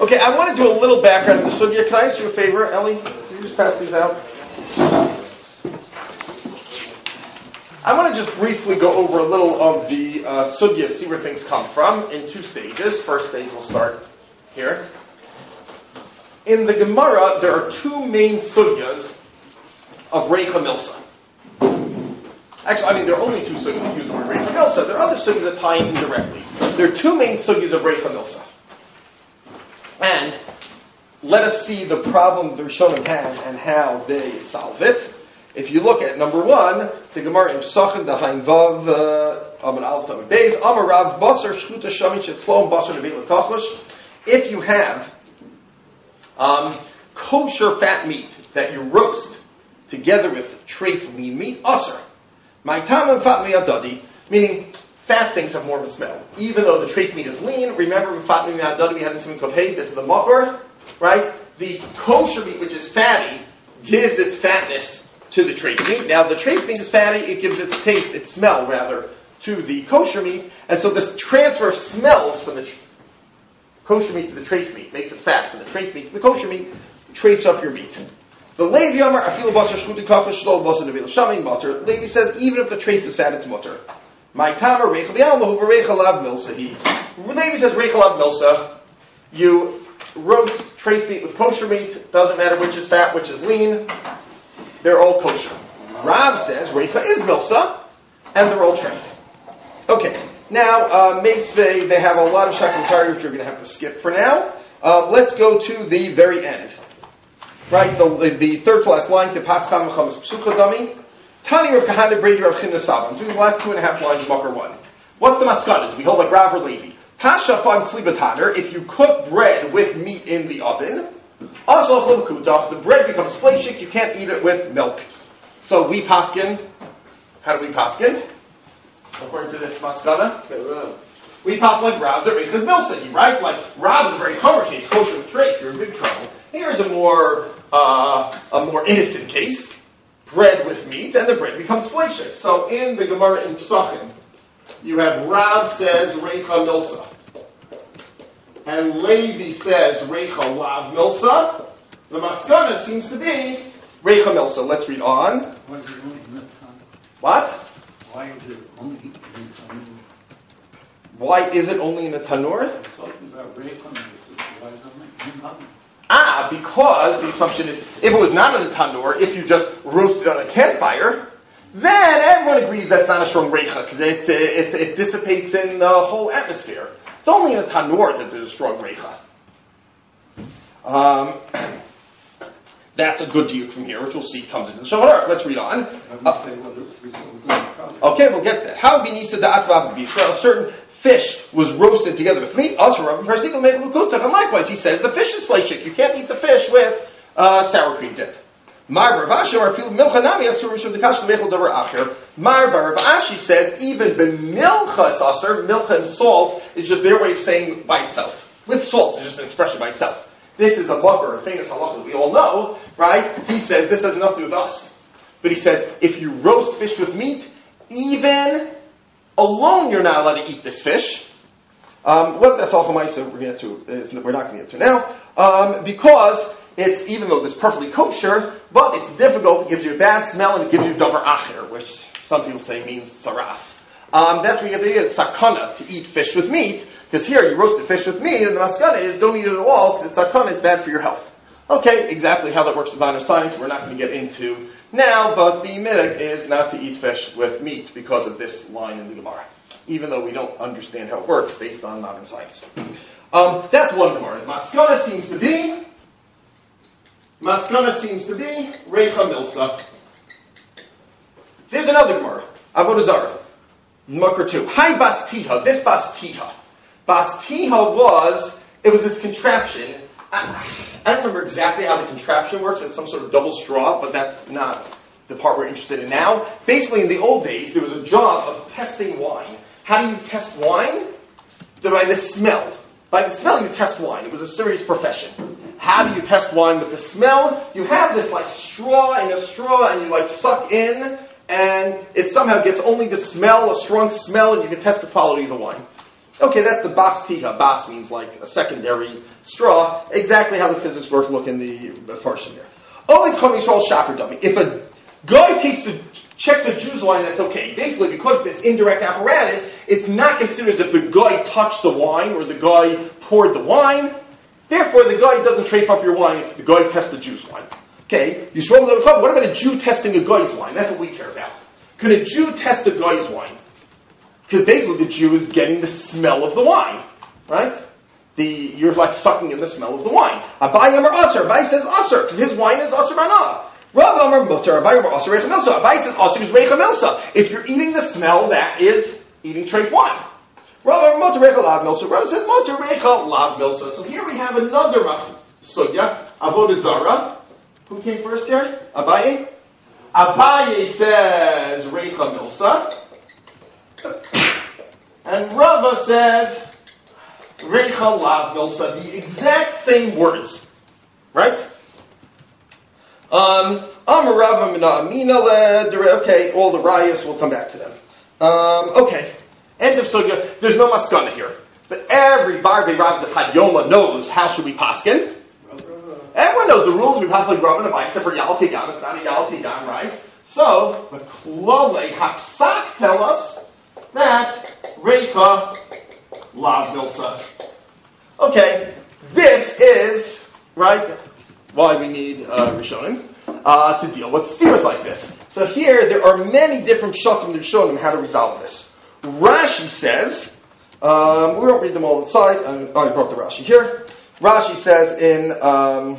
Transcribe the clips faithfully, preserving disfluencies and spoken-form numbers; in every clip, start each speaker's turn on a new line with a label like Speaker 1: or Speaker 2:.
Speaker 1: Okay, I want to do a little background in the sugya. Can I ask you a favor, Ellie? Can you just pass these out? I want to just briefly go over a little of the uh, sugya, see where things come from, in two stages. First stage, we'll start here. In the Gemara, there are two main sugyas of Reicha Milsa. Actually, I mean, there are only two sugyas that use the word Reicha Milsa. There are other sugyas that tie in indirectly. There are two main sugyas of Reicha Milsa. And let us see the problem the Rishonim had and how they solve it. If you look at number one, the Gemara in Pesachim, the Hain Vav, Amar Alf Tamid Beis, Amar Rav Basar Shchuta Shamit Shetzlom Basar Nevel Kachlish. If you have um, kosher fat meat that you roast together with treif lean meat, Asr. Ma'tam and fat me'adadi, meaning fat things have more of a smell. Even though the treif meat is lean, remember with fat me'adadi we had this in Kotei, this is the makor, right? The kosher meat, which is fatty, gives its fatness to the treif meat. Now, the treif meat is fatty, it gives its taste, its smell, rather, to the kosher meat, and so this transfer of smells from the tr- kosher meat to the treif meat makes it fat. From the treif meat to the kosher meat, treifs up your meat. The Levi Yomar, Afilu Basar Shchuti Kafish, Shlol Basar Nevel Shamin, Mutter. Levi says, even if the treif is fat, it's mutter. My Tamer, Reichel Yalma, Huva Reichel Lav Milsa. Levi says, Reichel Lav Milsa, you roast treif meat with kosher meat, doesn't matter which is fat, which is lean, they're all kosher. Rav says, Reicha is Milsa, and they're all treif. Okay, now, uh, Meisvei, they have a lot of Shakantari, which you're going to have to skip for now. Uh, let's go to the very end. Right, the, the third to last line, to Paschal Mechamas Psucha Dami. Tani Rav Kahana Brady Rav Chinna Saba. I'm doing the last two and a half lines of Makar one. What's the maskana? Do we hold like Rav or Levi? Pasha Fon Slibataner, if you cook bread with meat in the oven, also the bread becomes flashik, you can't eat it with milk. So we paskin, how do we paskin? According to this maskana, we pass like Rav that Reichas Milsa, right? Like Rav is a very common case, kosher with treif, you're in big trouble. Here's a more uh, a more innocent case, bread with meat, and the bread becomes flashik. So in the Gemara in Pesachim, you have Rav says Reicha Milsa, and Levi says Reicha Lav Milsa. The maskana seems to be Reicha Milsa. Let's read on. What?
Speaker 2: Why is it only in the tanur?
Speaker 1: Why is it only in the tanur?
Speaker 2: I'm talking about Reicha Milsa. Why is it only in the
Speaker 1: Ah, because the assumption is, if it was not in the tanur, if you just roasted on a campfire, then everyone agrees that's not a strong reicha, because it, it, it dissipates in the whole atmosphere. It's only in the tanur that there's a strong reicha. Um, that's a good diuk from here, which we'll see comes into the Shulchan Aruch. Let's read on. Uh, okay, we'll get to that. How binisa da'atva b'Yisrael, a certain fish was roasted together with meat. And likewise, he says the fish is flashik. You can't eat the fish with uh, sour cream dip. Mar Bar Ashi says even b'milcha it's aser. Milcha and salt is just their way of saying by itself. With salt, it's just an expression by itself. This is a makar, a famous halacha that we all know, right? He says this has nothing to do with us. But he says if you roast fish with meat, even alone you're not allowed to eat this fish. Um, what that's all so we're going to is we're not going to get to now. Um, because it's, even though it's perfectly kosher, but it's difficult, it gives you a bad smell and it gives you davar acher, which some people say means saras. Um, that's where you get the idea of sakana, to eat fish with meat, because here you roasted fish with meat, and the maskana is don't eat it at all, because it's sakana, it's bad for your health. Okay, exactly how that works with modern science, we're not going to get into now, but the mitzvah is not to eat fish with meat because of this line in the Gemara, even though we don't understand how it works based on modern science. Um, that's one Gemara. Maskana seems to be, Maskana seems to be Reicha Milsa. There's another Gemara, Avodah Zarah. Makar two. Hi Bastiha. This Bastiha. Bastiha was, it was this contraption. I, I don't remember exactly how the contraption works. It's some sort of double straw, but that's not the part we're interested in now. Basically, in the old days, there was a job of testing wine. How do you test wine? By the smell. By the smell, you test wine. It was a serious profession. How do you test wine with the smell? You have this like straw in a straw, and you like suck in, and it somehow gets only the smell, a strong smell, and you can test the quality of the wine. Okay, that's the bas tiha. Bas means like a secondary straw. Exactly how the physics work, look in the, the portion there. Only Kol Yisrael shaper dummy. If a guy takes the, checks a Jew's wine, that's okay. Basically, because this indirect apparatus, it's not considered as if the guy touched the wine or the guy poured the wine. Therefore, the guy doesn't trafe up your wine if the guy tests the Jew's wine. Okay, Yisrael, what about a Jew testing a guy's wine? That's what we care about. Could a Jew test a guy's wine? Because basically the Jew is getting the smell of the wine, right? The You're like sucking in the smell of the wine. Abai Amar Aser. Abai says Aser, because his wine is Aser Banah. Rav Amar Mutter. Abai Amar Aser Reicha Milsa. Abai says Aser is Reicha Milsa. If you're eating the smell, that is eating treif wine. Rav Amar Mutter Reicha Lav Milsa. Rav says Mutter Reicha Lav Milsa. So here we have another sugya. Avodah Zarah. Who came first here? Abaye? Abaye says Reicha Milsa. And Rava says Reicha Lav Milsa. The exact same words. Right? Um, Amar Rava Mina Amina Le. Okay, all the rayas, we'll come back to them. Um, okay. End of sugya. There's no maskana here. But every Barbe Rav the Chayoma knows how should we paskin. Everyone knows the rules. We pass like Rav and Abai, except for Yal Kigan. It's not a Yal Kigan, right? So, the Klole Hapsak tell us that Reicha Lav Milsa. Okay, this is, right, why we need uh, Rishonim uh, to deal with steers like this. So here, there are many different shatim Rishonim how to resolve this. Rashi says, um, we won't read them all inside. I, oh, I brought the Rashi here. Rashi says in um,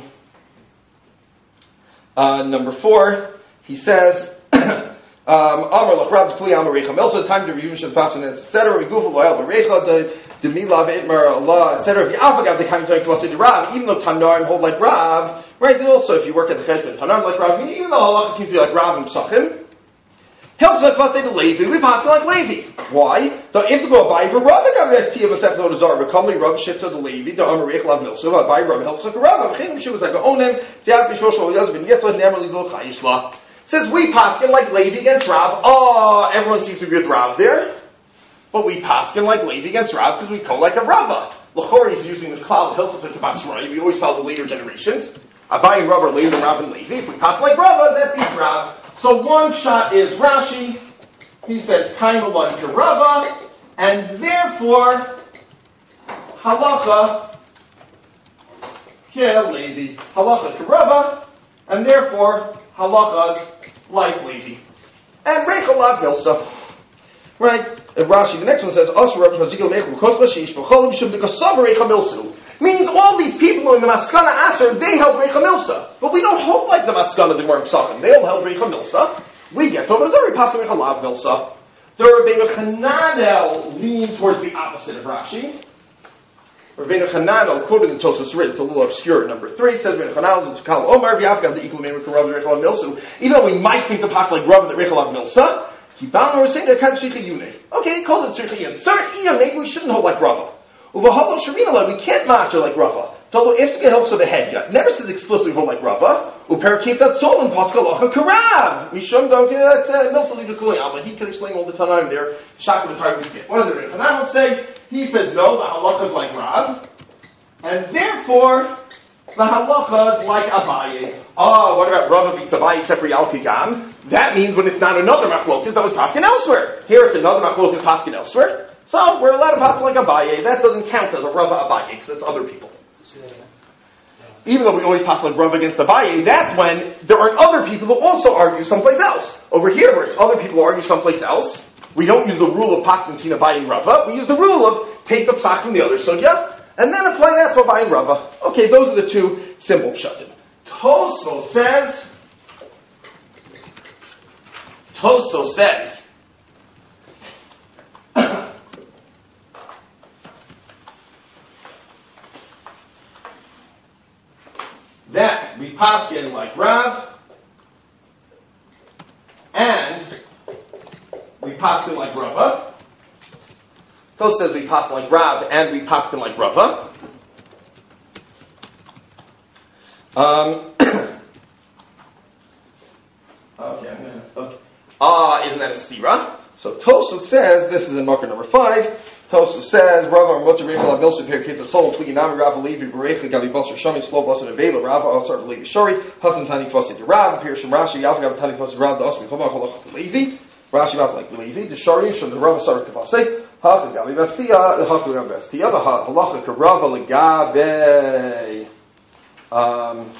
Speaker 1: uh, number four, he says, Amar lachrab t'kli amar reicha melsa, time to review shel pasan, et cetera. Regufa loyal b'reicha, the the milav itmar Allah, et cetera. If you afagav the kind of to Rav, even though Tanarim hold like Rav, right? And also, if you work at the cheshbon, Tanarim like Rav, even though Allah seems to be like Rav and Psachim, helps like Vasei to Levi, we pass like Levi. Why? The if to go by for Rav, the Gav S T of a seven of Zar, becoming Rav Shitza the Levi, the Amar reicha lav milsa, by Rav helps like Rav. Chin she was like Onem, Fiat Mishroshol Yazvin Yesla Nemer Ligul Chayishla. Says we paskin like Levi against Rav. Oh, everyone seems to agree with Rav there. But we paskin like Levi against Rav because we call like a Rava. L'chori is using this cloud of Hilchos and Kabasrai. We always follow the later generations. Abai and Rav are later than Rav and Levi. If we pass like Rava, that beats Rav. So one shot is Rashi. He says kind of like a Rava, and therefore halacha ke Levi. Halacha ke Rava, and therefore halachas like Levi. And Reicha Lav Milsa. Right? And Rashi, the next one says, means all these people in the Maskana Asher, they held Reicha Milsa. But we don't hold like the Maskana, the Gemara Psachim. They all held Reicha Milsa. We get to it, but we pass Reicha Lav Milsa. The Rabbeinu Chananel lean towards the opposite of Rashi. Rabbeinu Chananel, quoted in Tosfos Rit, it's a little obscure. Number three says, Rabbeinu Chananel is Kal Omar, V'yafgav the equal name of Rav Reicha Lav Milsa. Even though we might think the pass like Rav that Reicha Lav Milsa, he bound or saying that kind of Tzricha Yuneh. Okay, he called it Tzricha Yuneh. Sir, yeah, maybe we shouldn't hold like Rava. Uvahalo Sharina, we can't match like Rava. Total Ifska helps with the head yet. Never says explicitly hold like Rava. Uperakitz at Sol and Paskalacha Karav. We shouldn't go, okay, that's uh, Milsa Liga Kuliyam, but he can explain all the time there. Shaka the Targum skip. What does it mean? And I would say, he says no, the halacha is like Rav. And therefore, the halacha is like Abaye. Oh, what about Rava beats Abaye except for Yalkigam? That means when it's not another machlokas, that was paskin elsewhere. Here it's another machlokas paskin elsewhere. So we're allowed to pass like Abaye. That doesn't count as a Rava Abaye because it's other people. Even though we always pass like Rava against Abaye, that's when there are other people who also argue someplace else. Over here, where it's other people who argue someplace else, we don't use the rule of paskin between Abaye and Rava. We use the rule of take the psak from the other sugya and then apply that to Abaye and Rava. Okay, those are the two simple pshatim. Tosfos says, Tosfos says, that we paskin like Rav, and we paskin like Rava. Tosfos says we paskin like Rav, and we paskin like Rava. Um, okay, I'm gonna, okay. Ah, isn't that a stira? So Tosfos says, this is in Makar number five, Tosfos says, Rava Mutter Rechel Avilsa Per Kita Sol Pligi Nami Rava Levi Berecha Gavi Basar Shami Slow Basar Nevela Rava Asar Levi Shari Hasan Tani Kvasi Rav Pirshim Rashi Yav Gav Tani Kvasi Rav The Osmi Choma Cholach Levi Rashi was like Levi the Shari Shon the Rava Sar Kvasi Hasan Gavi Bastia the Hasan Gavi Bastia the Halacha Karava Legabe um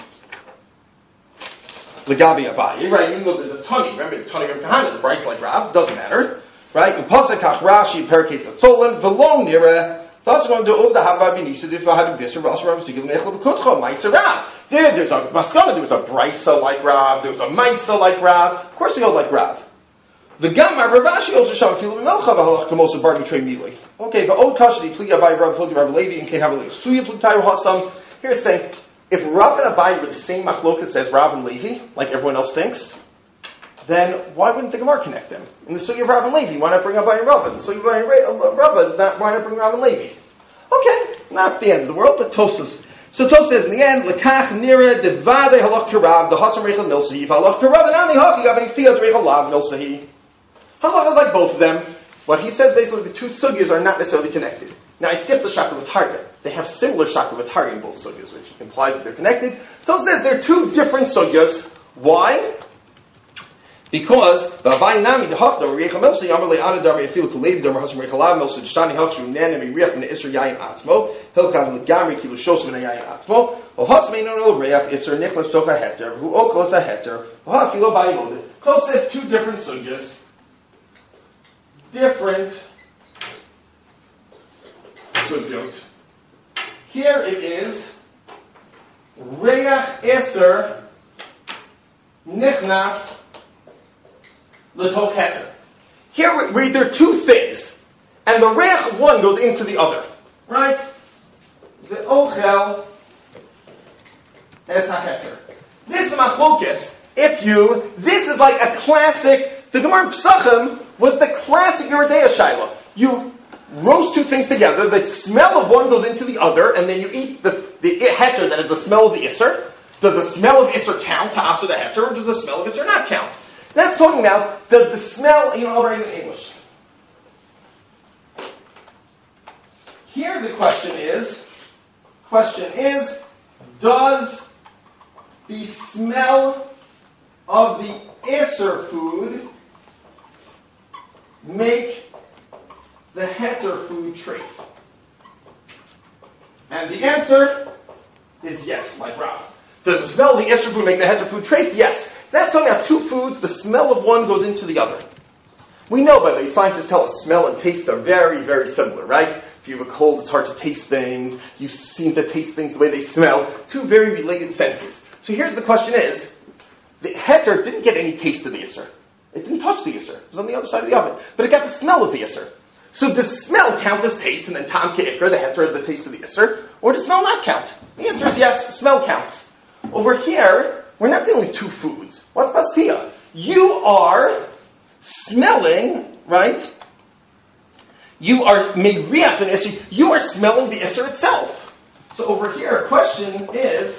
Speaker 1: Legabi Abaye, right? Even though there's a Tani, remember the Tani of Kahana, the Bryce like Rav, doesn't matter, right? Upasakach Rashi, Perkate Tzolan, Velon Nira, that's going to do the Hava Binisa, if I had a Bisser, Ross Ram Sigil Mechel Kutcha, Maisa Rav. There, there's a Maskana, there was a Brysa like Rav, there was a Maisa like Rav. Of course, we all like Rav. The Gamma Ravashi also shall feel Melcha Bahalach Kamosa Bar betray Mili. Okay, but Old Kashdi, Pli Abai Rav, Pli Rav Levi, and Kate Havali, Suya Pli Tayo Hasam. Here it's saying, if Rav and Abai were the same machlokas as Rav and Levi, like everyone else thinks, then why wouldn't the Gemara connect them? In the Sugi of Rav and Levi, why not bring Abai and Rav? In the Sugi of Abai and Rav, why not bring Rav and Levi? Okay, not the end of the world, but Tosfos. So Tosfos says in the end, Lekach Nira Devade Halach Karav, the Hatzam Rechel Milsahi, Halach Karav, and Ami Haki Gavin Stiyat Rechel Lav Milsahi. Halach is like both of them. What he says basically, the two sugyas are not necessarily connected. Now I skipped the Shakavatari. They have similar Shakavatari in both sugyas, which implies that they're connected. So it says they're two different sugyas. Why? Because the Abai Nami the Hafda Reicha Melsi Amalei Anadar Yafil Kulevi Dar Hashem Reicha Lav Melsi Shtani Hakshu Nanami Riach Min Isra Yayin Atzmo Hilchav Legamri Kilu Shos Min Yayin Atzmo Ol Hasmein Ol Reiach Isra Nichlas Sofa Heter Who Oklas a Heter Who Hafilo Bayimod. Kos says two different sugyas. Different sugyot. Here it is Reach Eser Nichnas L'Tok Heter. Here we, we, there are two things, and the Reach of one goes into the other, right? The Ochel Es HaHeter. This is Machlokes. If you, this is like a classic. The Gemara Pesachim was the classic Yeridea Shaila. You roast two things together, the smell of one goes into the other, and then you eat the, the heter, that is the smell of the Isser. Does the smell of Isser count to Asa the heter, or does the smell of Isser not count? That's talking about, does the smell, you know, I'll write it in English. Here the question is, question is, does the smell of the Isser food make the heter food treif? And the answer is yes, like Rav. Does the smell of the Isser food make the heter food treif? Yes. That's talking about two foods, the smell of one goes into the other. We know, by the way, scientists tell us smell and taste are very, very similar, right? If you have a cold, it's hard to taste things. You seem to taste things the way they smell. Two very related senses. So here's the question is, the heter didn't get any taste of the Isser. It didn't touch the Isser. It was on the other side of the oven. But it got the smell of the Isser. So does smell count as taste, and then tam ke'ikra, the heter is the taste of the Isser? Or does smell not count? The answer is yes, smell counts. Over here, we're not dealing with two foods. What's bastia? You are smelling, right? You are meiriach an Isser. You are smelling the Isser itself. So over here, question is,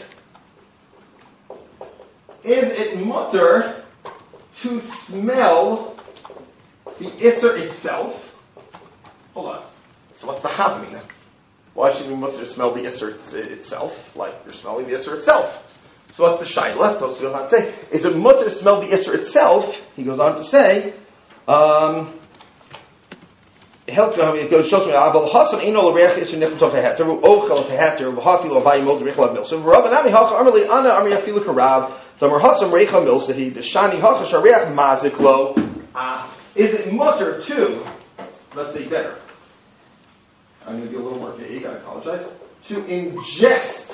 Speaker 1: is it mutter to smell the Isser itself? Hold on. So what's the havamina? Why should we mutter to smell the Isser itself? Like you're smelling the Isser itself. So what's the shaila? Tosfos goes on to say, is it mutter to smell the Isser itself? He goes on to say, um, it goes, Aval Hasan ain't all reach Isser nichlas of heter, ochel heter, v'hafilo vayimod richlav milsa, v'rabanami hacha amrli ana amri afilu karav, Tamar Hasam recha milsahi, the shani hacha shareach mazik lo. Ah, is it mutter to? Let's say better. I'm going to be a little more vague. I apologize. To ingest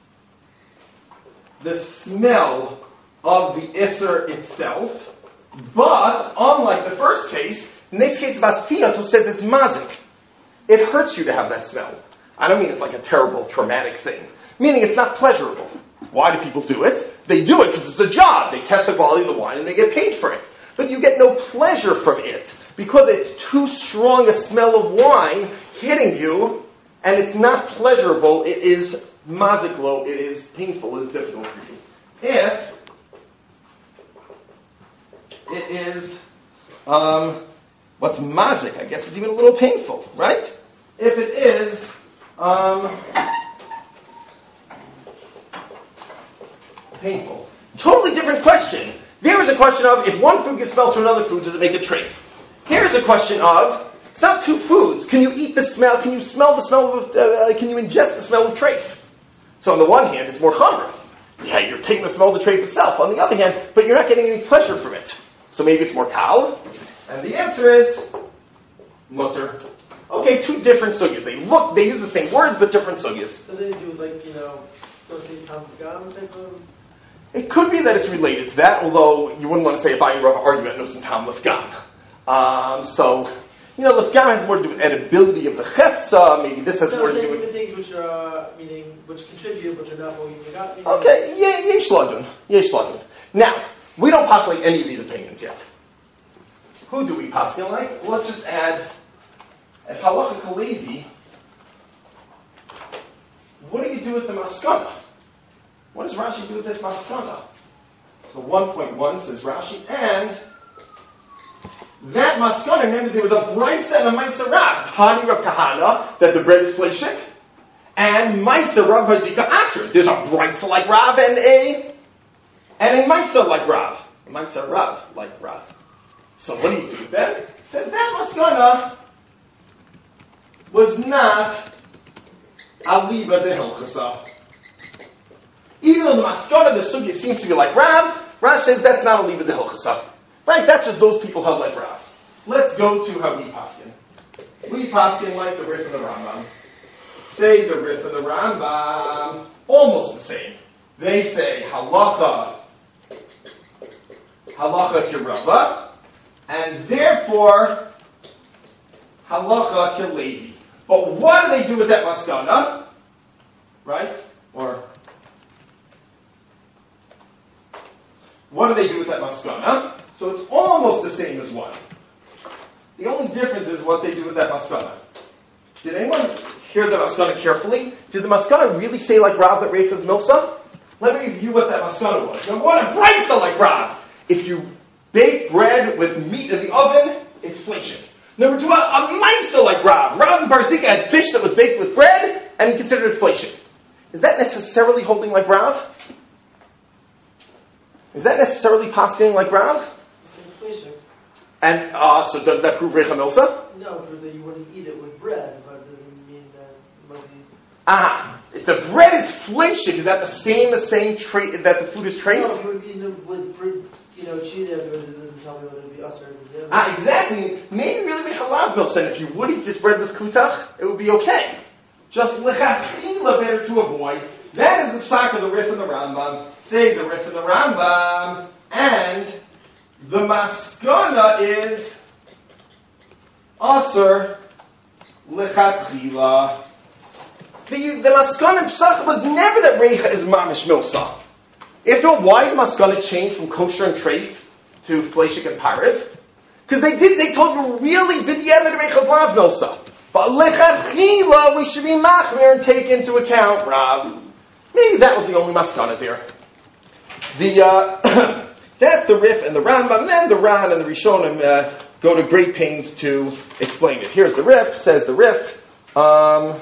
Speaker 1: the smell of the Isser itself, but unlike the first case, in this case, Bastia says it's mazik. It hurts you to have that smell. I don't mean it's like a terrible, traumatic thing. Meaning it's not pleasurable. Why do people do it? They do it because it's a job. They test the quality of the wine and they get paid for it. But you get no pleasure from it because it's too strong a smell of wine hitting you, and it's not pleasurable. It is maziklo. It is painful. It is difficult for you. If it is, um, What's mazik? I guess it's even a little painful, right? If it is, um, painful. Totally different question. There is a question of, if one food gets smelled to another food, does it make a treif? Here's a question of, it's not two foods. Can you eat the smell? Can you smell the smell of, uh, can you ingest the smell of treif? So on the one hand, it's more chomer. Yeah, you're taking the smell of the treif itself. On the other hand, but you're not getting any pleasure from it. So maybe it's more kal. And the answer is, mutter. Okay, two different sugyas. They look, they use the same words, but different sugyas.
Speaker 3: So they do like, you know, mostly tam gam type of...
Speaker 1: It could be that it's related to that, although you wouldn't want to say a buying Rav argument no tam lefgam. Um, so, you know, lefgam has more to do with edibility of the chefza. Maybe this has
Speaker 3: so
Speaker 1: more to do with
Speaker 3: the things which are uh, meaning which contribute, which are not what we got.
Speaker 1: Okay, yeah, yesh ladun, yesh ladun. Now, we don't pass like any of these opinions yet. Who do we pass like? Well, let's just add. If halacha kalevi, what do you do with the maskana? What does Rashi do with this maskana? So one point one says Rashi, and that maskana, remember there was a brisa and a maisa Rav. Tani Rav Kahana, that the bread is fleshik, and maisa Rav Hazika Asher. There's a brisa like Rav and a, and a maisa like Rav. A maisa Rav like Rav. So what do you do with that? It says that maskana was not aliba de hilchasa. Even though the maskana, the sugya seems to be like Rav, Rav says that's not aliba de hilchasa. Right? That's just those people held like Rav. Let's go to how we paskin. We paskin like the Rif and the Rambam. Say the Rif and the Rambam, almost the same. They say halacha, halacha kirava, and therefore halacha kilevi. But what do they do with that maskana? Right? Or what do they do with that maskana? So it's almost the same as one. The only difference is what they do with that maskana. Did anyone hear the maskana carefully? Did the maskana really say like Rav that Reif is milsa? Let me review what that maskana was. Now, what a brisa like Rav! If you bake bread with meat in the oven, it's flation. Number two, a, a maisa like Rav. Rav and Barzika had fish that was baked with bread, and he considered it flation. Is that necessarily holding like Rav? Is that necessarily posting like Rav? And uh, so does that prove Recha Milsa?
Speaker 3: No, because you wouldn't eat it with bread, but it doesn't mean that most of these...
Speaker 1: Ah, if the bread is flation, is that the same the same trait that the food is trained?
Speaker 3: No, you would eat it with, you know, cheese afterwards. It doesn't tell me whether it would be us or it would be
Speaker 1: Ah, exactly. Maybe really make halav milsa, and if you would eat this bread with kutach, it would be okay. Just lechatchila better to avoid. That is the psak of the Rif and the Rambam. Say the Rif and the Rambam, and the maskana is aser lechatchila. The, the maskana psak was never that reicha is mamish milsa. After all, why did maskana change from kosher and treif to fleshik and pariv? Because they did, they told you really b'diavad reicha's lav milsa. But lechatchila we should be machmir and take into account Rav. Maybe that was the only maskana there. The uh, that's the Rif and the Rambam, and then the Ran and the Rishonim uh, go to great pains to explain it. Here's the Rif. Says the Rif. Um,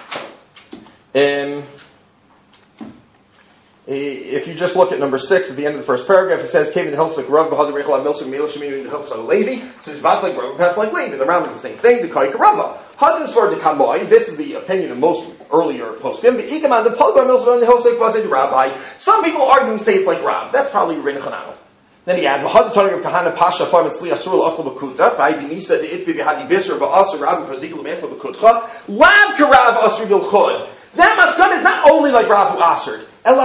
Speaker 1: in, if you just look at number six at the end of the first paragraph, it says, "Kevin helps like Rav B'Hadar Reichel Milsa Meila Shemini helps on Levi." So it's like Rav passed like Levi. The Rambam is the same thing. The Kaika Rava. Hadin Svar de Kamoy. This is the opinion of most earlier poskim. The Ikaman the Palgar Milsa and the Hosek Vased Rabbi. Some people argue and say it's like Rav. That's probably Rebbeinu Chananel. Then he adds, "V'had Tani Rav Kahana Pasha Farm and Tzli Asur L'Achol B'Kuta By Binisa the Itbi B'Hadi Bisr V'Asur Rav V'Prazik L'Mechel B'Kutcha Lav Karav Asur V'Chud." That maskana is not only like Rav who Asur.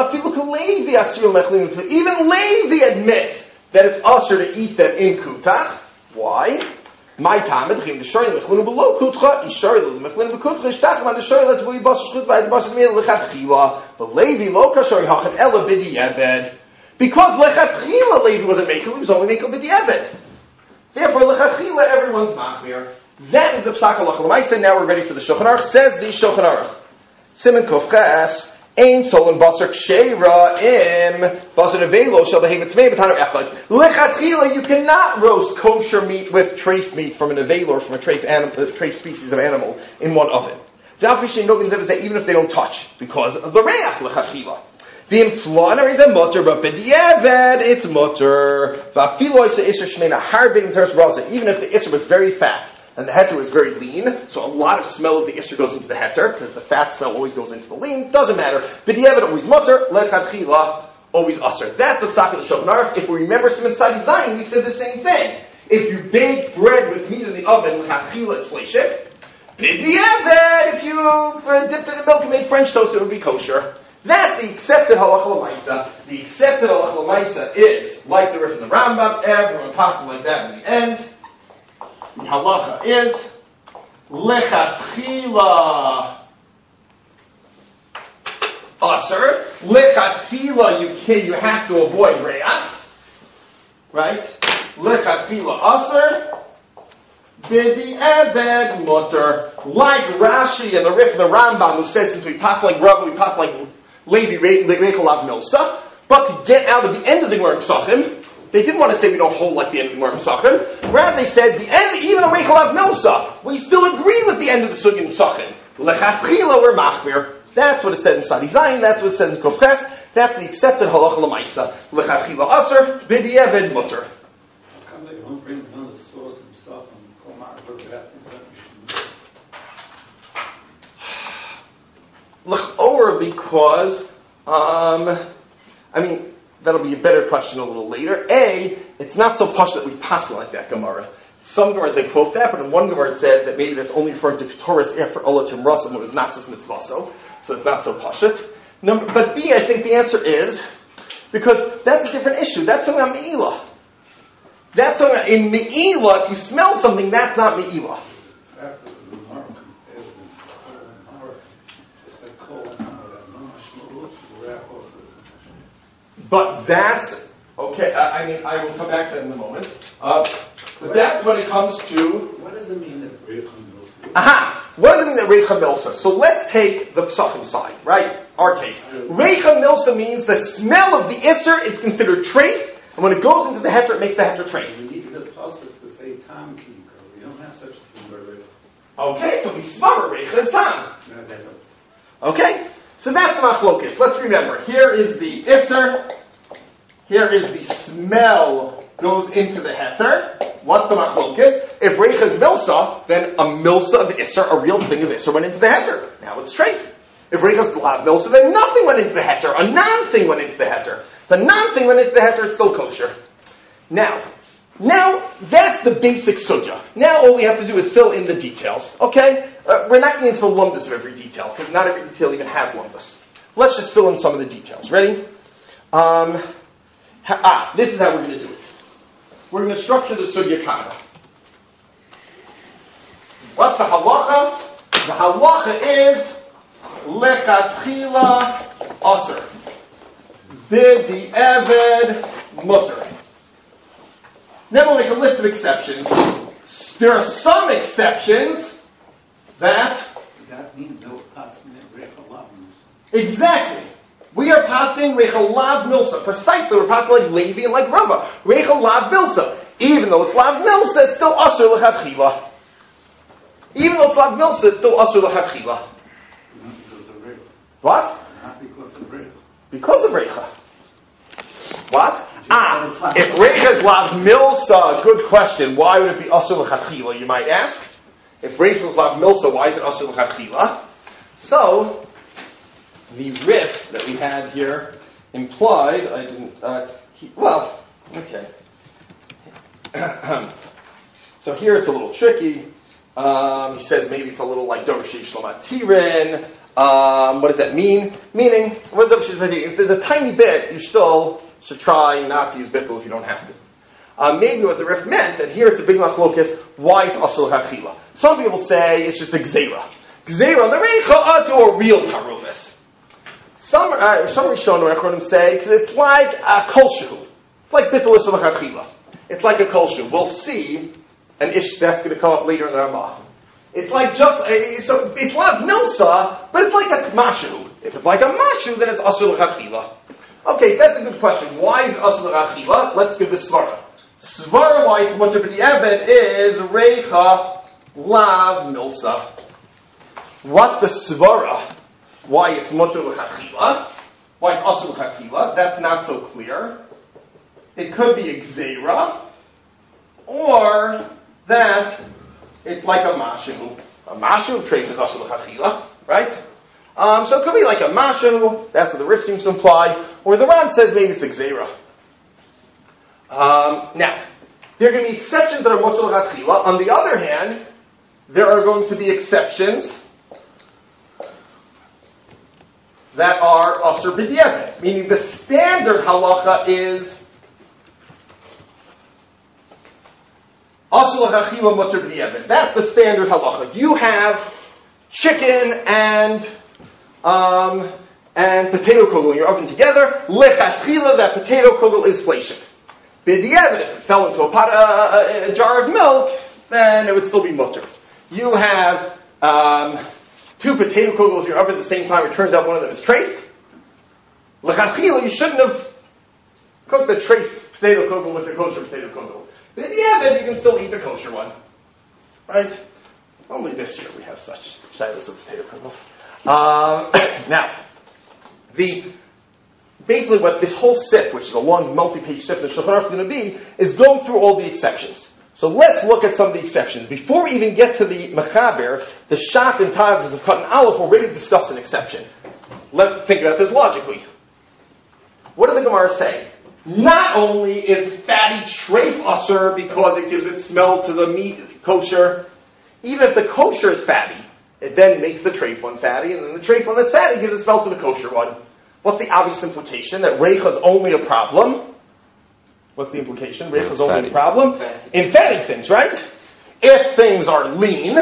Speaker 1: Even Levi admits that it's usher to eat them in kutach. Why? My time at him the shoying mechlunu below kutcha. Ishoy the mechlunu bekutcha. Ishtachim on the shoy. Let's we bas shchut by the bas meal lechatchila. But Levi lo kashoy hachan ela b'diavad. Because lechatchila Levi wasn't making, he was only making b'diavad. Therefore lechatchila everyone's machmir. That is the psak halacha l'maisa. Now we're ready for the Shulchan Aruch. Says the Shulchan Aruch. Siman Kuf Ches. Ein solon basar ksheira im basar nevelo shall behave tzmei b'taner echad. Lechatchila, you cannot roast kosher meat with treif meat from a nevelo or from a treif, anim, uh, treif species of animal in one oven. Even if they don't touch, because of the reach lechatchila. V'im tzlana is a mutter, but b'diavad it's mutter. V'afilo is a isser shmeina harbin teres raza. Even if the isser was very fat and the heter was very lean, so a lot of smell of the isser goes into the heter, because the fat smell always goes into the lean, doesn't matter. B'diavad always mutter, lechatchila always usser. That's the tzaka of the Shulchan Aruch. If we remember some inside Zion, we said the same thing. If you bake bread with meat in the oven, lechatchila it's fleshik. B'diavad, if you uh, dipped it in milk and made French toast, it would be kosher. That's the accepted halacha l'maisa. The accepted halacha l'maisa is, like the Rif and the Rambam, everyone passing like that in the end. The halacha is, lechatchila aser. Lechatchila, you can, you have to avoid re'ah. Right? Lechatchila aser. Bidi eved mutter. Like Rashi and the Rif and the Rambam, who says, since we pass like Rav, we pass like Levi Reichel Milsa, but to get out of the end of the Gemara Pesachim, they didn't want to say we don't hold like the end of the Gemara Pesachim. Rather, they said the end, even the Reichel Milsa, we still agree with the end of the Sugya Pesachim. Lechatchila we're machmir. That's what it said in Sadi Zayin. That's what it said in Kofches. That's the accepted halacha l'maisa. Lechatchila aser b'di eved mutter.
Speaker 2: How come they don't bring another source and stuff and come out with that?
Speaker 1: Look over because, um, I mean, that'll be a better question a little later. A, it's not so posh that we pass like that Gemara. Some Gemaras they quote that, but in one Gemara it says that maybe that's only referring to Torah's after Olatim Rasam, when it was Nasas Mitzvaso, so it's not so pashut. Number, but B, I think the answer is because that's a different issue. That's something on Me'ilah. That's something in Me'ilah. If you smell something, that's not Me'ilah. But that's, okay, I, I mean, I will come back to that in a moment. Uh, but that's when it comes to...
Speaker 2: What does it mean that Reicha Milsa?
Speaker 1: Aha! What does it mean that Reicha Milsa? So let's take the Pesachim side, right? Our case. Reicha Milsa means the smell of the Isser is considered treif, and when it goes into the heter, it makes the heter treif.
Speaker 2: We need the pasuk to say tam kiko. We don't have such a thing by Reicha.
Speaker 1: Okay, so we svar Reicha is tam.
Speaker 2: No, they don't.
Speaker 1: Okay? So that's the machlokus. Let's remember. Here is the Isser. Here is the smell goes into the heter. What's the machlokus? If Reicha is milsa, then a milsa of Isser, a real thing of Isser, went into the heter. Now it's treif. If Reicha is lav milsa, then nothing went into the heter. A non-thing went into the heter. The non-thing went into the heter, it's still kosher. Now, now, that's the basic sugya. Now all we have to do is fill in the details. Okay? Uh, we're not getting into the lumbus of every detail, because not every detail even has lumbus. Let's just fill in some of the details. Ready? Um, ha, ah, this is how we're going to do it. We're going to structure the sugya kama. What's the halacha? The halacha is lechatchila aser. Bidi eved mutter. Then we'll make a list of exceptions. There are some exceptions that...
Speaker 2: That means no passing at Reicha Lav Milsa.
Speaker 1: Exactly. We are passing Reicha Lav Milsa. Precisely, we're passing like Levi and like Rava. Reicha Lav Milsa. Even though it's Lav Milsa, it's still Asur L'Chatchila. Even though it's Lav Milsa, it's still Asur L'Chatchila.
Speaker 2: Not because of Reicha.
Speaker 1: What?
Speaker 2: Not because of Reicha.
Speaker 1: Because of Reicha. What? Ah, if Reicha is Lav Milsa, good question. Why would it be Asur L'Chatchila, you might ask? If Reicha is Lav Milsa, why is it Asur L'Chatchila? So, the riff that we had here implied, I didn't, uh, he, well, okay. So here it's a little tricky. Um, he says maybe it's a little like Dover Sheish Shlomat Tirin. Um, what does that mean? Meaning, what does Dover Sheish Shlomat Tirin? If there's a tiny bit, you still should try not to use bittul if you don't have to. Uh, maybe what the riff meant, and here it's a big machlokus, why it's Asur L'Chatchila. Some people say it's just a gzeira. Gzeira, the Reicha, to a real taruvis. Some uh, some Rishonim Achronim say because it's like a kolshu. It's like bittul Asur L'Chatchila. It's like a kolshu. We'll see an ish that's going to come up later in the Ramah. It's like just a, so it's Lav Milsa, but it's like a kmashu. If it's like a mashu, then it's asur l'chachila. Okay, so that's a good question. Why is asur l'chachila? Let's give the svara. Svara why it's mutter b'di'eved is reicha lav milsa. What's the svara? Why it's mutter l'chachila? Why it's asur l'chachila? That's not so clear. It could be a gzeira, or that it's like a mashu. A mashu of treif is asur l'chachila, right? Um, so it could be like a mashu, that's what the Rif seems to imply, or the Ran says maybe it's a gzeira. Um, now, there are going to be exceptions that are mutter l'chachila. On the other hand, there are going to be exceptions that are asur b'di'eved, meaning the standard halacha is asur l'chachila mutter b'di'eved. That's the standard halacha. You have chicken and um, and potato kugel in your oven together. Lechatchila, that potato kugel is fleishik. B'di'eved, if it fell into a pot, uh, a, a jar of milk, then it would still be mutter. You have um, two potato kugels in your oven at the same time. It turns out one of them is treif. Lechatchila, you shouldn't have cooked the treif potato kugel with the kosher potato kugel. B'di'eved, you can still eat the kosher one, right? Only this year we have such shilas of potato kugels. Um, now, the basically what this whole sif, which is a long multi-page sif in Shulchan Aruch, is going to be, is going through all the exceptions. So let's look at some of the exceptions. Before we even get to the Mechaber, the Shach and Taz of Katan Aleph already discuss an exception. Let's think about this logically. What did the Gemara say? Not only is fatty treif asur because it gives it smell to the meat kosher, even if the kosher is fatty, it then makes the treif one fatty, and then the treif one that's fatty gives a smell to the kosher one. What's the obvious implication? That reicha is only a problem. What's the implication? Reicha is only fatty. a problem fatty. in fatty things, right? If things are lean,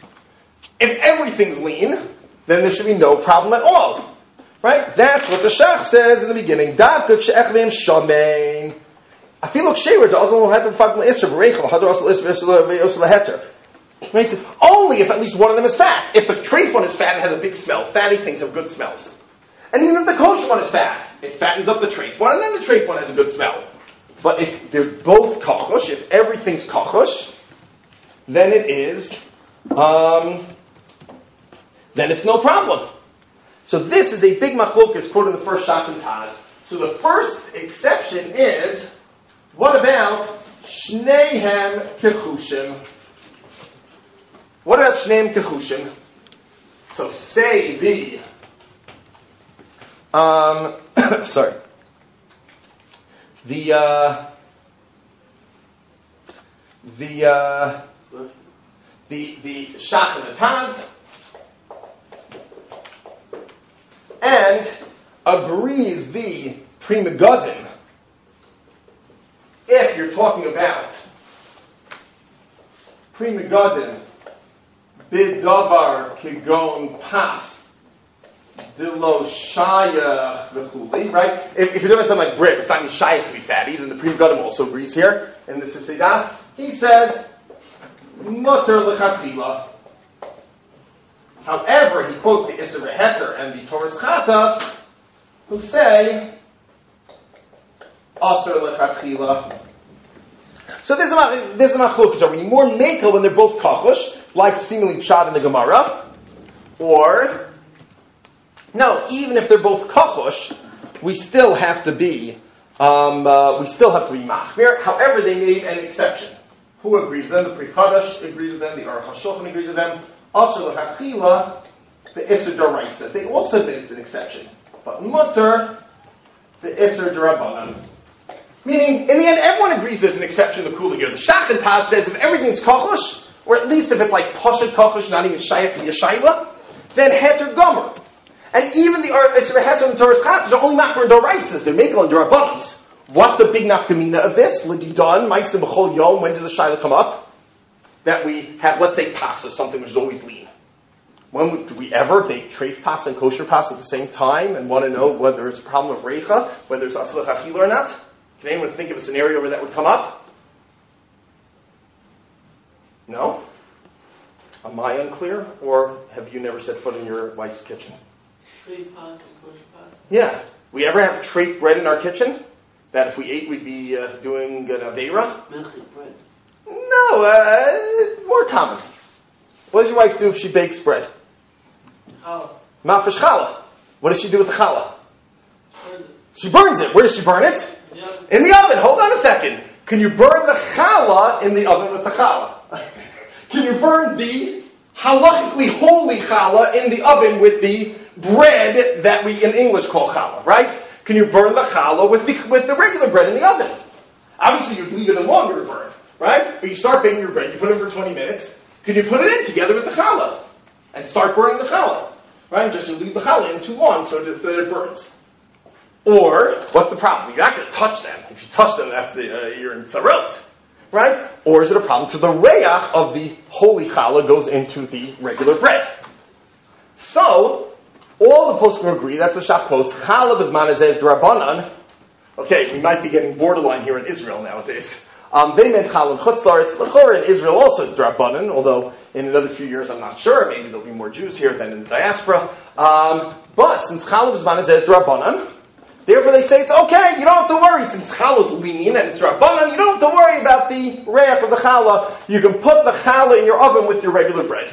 Speaker 1: if everything's lean, then there should be no problem at all. Right? That's what the Shach says in the beginning. Davka she'echvim shamein. Afilok she'er doesn't have to find the isra reicha. Hadar asal isra isra leheter. He said, only if at least one of them is fat. If the treif one is fat, it has a big smell. Fatty things have good smells. And even if the kosher one is fat, it fattens up the treif one, and then the treif one has a good smell. But if they're both kachush, if everything's kachush, then it is, um, then it's no problem. So this is a big machlokas quoted in the first Shach and Taz. So the first exception is, what about Shneihem Kechushim? What about Shneim Kechushim? So say the, um, sorry, the, uh, the, uh, the, the Shach and the Taz, and agrees the Pri Megadim, if you're talking about Pri Megadim, Bidavar Kigon Pas Dilo Shayach V'chuli, right? If, if you're doing something like bread, it's not even Shayach to be fatty, then the Pri Megadim also agrees here in the Sifridas. He says, Mutter L'chatchila. However, he quotes the Isser Heter and the Torah's Chatas, who say, Asr L'chatchila. So this is a, this is a machlokes. Are we more mekel when they're both kachush, like seemingly pshat in the Gemara, or no? Even if they're both kachush, we still have to be um, uh, we still have to be machmir. However, they made an exception. Who agrees with them? The Pri Chadash agrees with them. The Aruch HaShulchan agrees with them. Asr l'chachila, the Isser D'Oraisa. They also admit it's an exception, but mutter the Isser D'Rabbanan. Meaning, in the end, everyone agrees there's an exception to the Kula here. The Shach and Taz says if everything's kachush, or at least if it's like Pashat kachush, not even Shayach to Yeshayla, then Heter Gomer. And even the Isser Heter and the Torah's Chatas are only Makar and D'Oraisas. They're making on D'Rabbanans. What's the big nafkamina of this? L'didan, Ma'asim B'chol Yom, when does the Shayla come up? That we have, let's say, pasta, something which is always lean. When we, do we ever bake treif pasta and kosher pasta at the same time and want to know whether it's a problem of reicha, whether it's asur l'chachila or not? Can anyone think of a scenario where that would come up? No? Am I unclear? Or have you never set foot in your wife's kitchen?
Speaker 3: Trade pasta, kosher pasta.
Speaker 1: Yeah. We ever have trait bread in our kitchen? That if we ate, we'd be uh, doing an Aveira?
Speaker 3: Milchik bread.
Speaker 1: No, uh, more common. What does your wife do if she bakes bread?
Speaker 3: Challah.
Speaker 1: Mafish challah. What does she do with the challah?
Speaker 3: Burns it.
Speaker 1: She burns it. Where does she burn it?
Speaker 3: In the oven.
Speaker 1: In the oven. Hold on a second. Can you burn the challah in the oven with the challah? Can you burn the halachically holy challah in the oven with the bread that we in English call challah, right? Can you burn the challah with the, with the regular bread in the oven? Obviously, you'd leave it in longer to burn, right? But you start baking your bread, you put it in for twenty minutes. Can you put it in together with the challah and start burning the challah, right? Just you leave the challah in too long so that, so that it burns. Or, what's the problem? You're not going to touch them. If you touch them, that's the, uh, you're in tzarot, right? Or is it a problem because the reyach of the holy challah goes into the regular bread? So, all the poskim agree, that's the Shach quotes, challah b'zman hazeh d'Rabbanan. Okay, we might be getting borderline here in Israel nowadays. Um, they meant challah and chutzlaretz. L'chorah in Israel also is d'Rabbanan, although in another few years I'm not sure. Maybe there'll be more Jews here than in the diaspora. Um, but since challah b'zman hazeh d'Rabbanan, therefore they say it's okay, you don't have to worry, since challah is lean and it's Rabbanan, you don't have to worry about the reach of the challah. You can put the challah in your oven with your regular bread.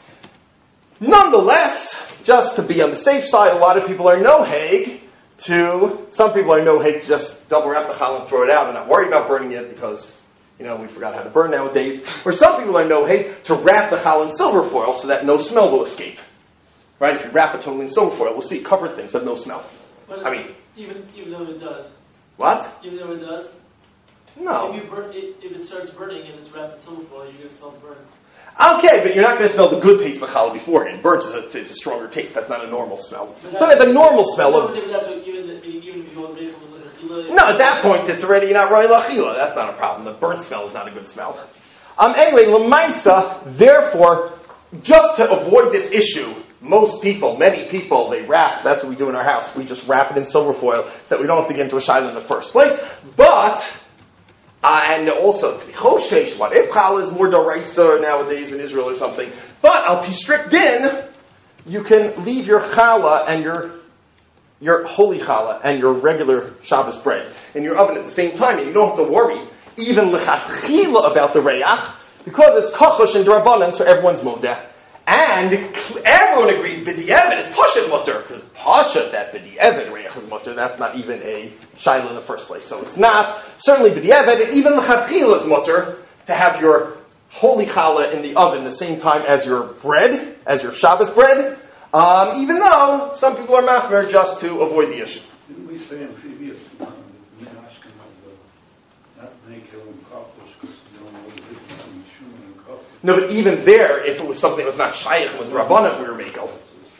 Speaker 1: Nonetheless, just to be on the safe side, a lot of people are no-hag to, some people are no-hag to just double wrap the challah and throw it out and not worry about burning it because, you know, we forgot how to burn nowadays. Or some people are no-hag to wrap the challah in silver foil so that no smell will escape. Right? If you wrap it totally in silver foil, we'll see covered things have no smell.
Speaker 3: But
Speaker 1: I mean,
Speaker 3: even even though it does,
Speaker 1: what?
Speaker 3: even though it does,
Speaker 1: No.
Speaker 3: if you burn, it, if it starts burning and it's wrapped in silver foil, you're gonna smell the burn.
Speaker 1: Okay, but you're not going to smell the good taste of the challah beforehand. Burnt is a, is a stronger taste. That's not a normal smell.
Speaker 3: But
Speaker 1: So the normal smell
Speaker 3: no,
Speaker 1: of...
Speaker 3: but that's what, even the, even if you go away from the liquor,
Speaker 1: No, at that point, it's already not roy lachila. That's not a problem. The burnt smell is not a good smell. Um, anyway, lemaisa, therefore, just to avoid this issue, most people, many people, they wrap. That's what we do in our house. We just wrap it in silver foil so that we don't have to get into a shiloh in the first place. But... Uh, and also, to be choshesh, what if challah is more doraisa nowadays in Israel or something? But al pi strict din, you can leave your challah and your your holy challah and your regular Shabbos bread in your oven at the same time, and you don't have to worry even lechatchila about the reyach because it's kachosh and drabanan, so everyone's modeh. And everyone agrees b'di'evet is pashat mutter, because pashat that b'di'evet reyach is mutter, that's not even a shiloh in the first place. So it's not, certainly b'di'evet, even l'chadchila is mutter, to have your holy challah in the oven the same time as your bread, as your Shabbos bread, um, even though some people are machmer just to avoid the issue.
Speaker 2: Didn't we say in previous um, that the Ashkenaz not make their own kaposh because you don't know the difference between shuman and kaposh?
Speaker 1: No, but even there, if it was something that was not shaykh, it was rabbanan, we were makel.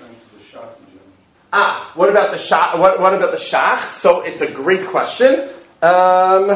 Speaker 1: Ah, what about the shach? What, what about the shach? So it's a great question. Um,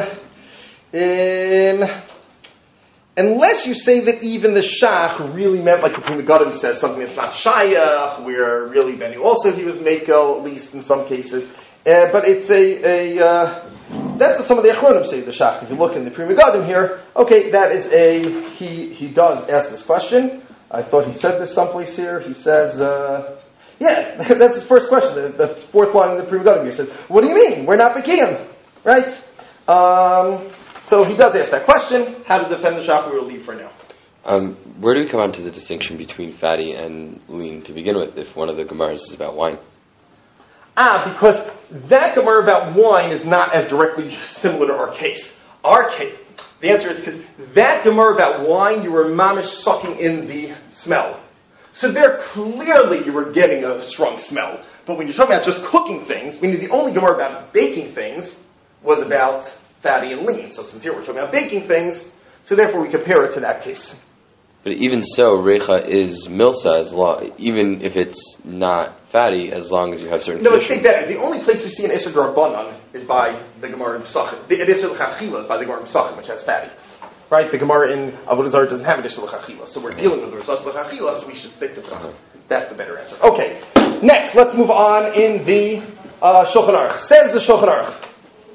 Speaker 1: um, unless you say that even the shach really meant, like the Prima Gadim says, something that's not shaykh, where really then also he was makel, at least in some cases. Uh, but it's a, a uh, that's what some of the Achronim say, the shach. If you look in the Prima Gadim here, okay, that is a, he, he does ask this question. I thought he said this someplace here. He says, uh, yeah, that's his first question. The, the fourth line of the Prima Gadim here says, what do you mean? We're not Bekiyam, right? Um, so he does ask that question. How to defend the shach, we will leave for now.
Speaker 4: Um, where do we come on to the distinction between fatty and lean to begin with, if one of the Gemaras is about wine?
Speaker 1: Ah, because that Gemara about wine is not as directly similar to our case. Our case, the answer is because that Gemara about wine, you were mamish sucking in the smell. So there clearly you were getting a strong smell. But when you're talking about just cooking things, meaning the only Gemara about baking things was about fatty and lean. So since here we're talking about baking things, so therefore we compare it to that case.
Speaker 4: But even so, reicha is milsa, as long, even if it's not fatty, as long as you have certain
Speaker 1: No, but
Speaker 4: conditions.
Speaker 1: take that. The only place we see an Isser D'Rabbanan is by the Gemara in Pesachim. The Isser L'Chachila is by the Gemara in Pesachim, which has fatty. Right? The Gemara in Avodah Zarah doesn't have an Isser L'Chachila. So we're dealing with the Isser L'Chachila, so we should stick to Pesachim. That's the better answer. Okay. Next, let's move on in the uh, Shulchan Aruch. Says the Shulchan Aruch.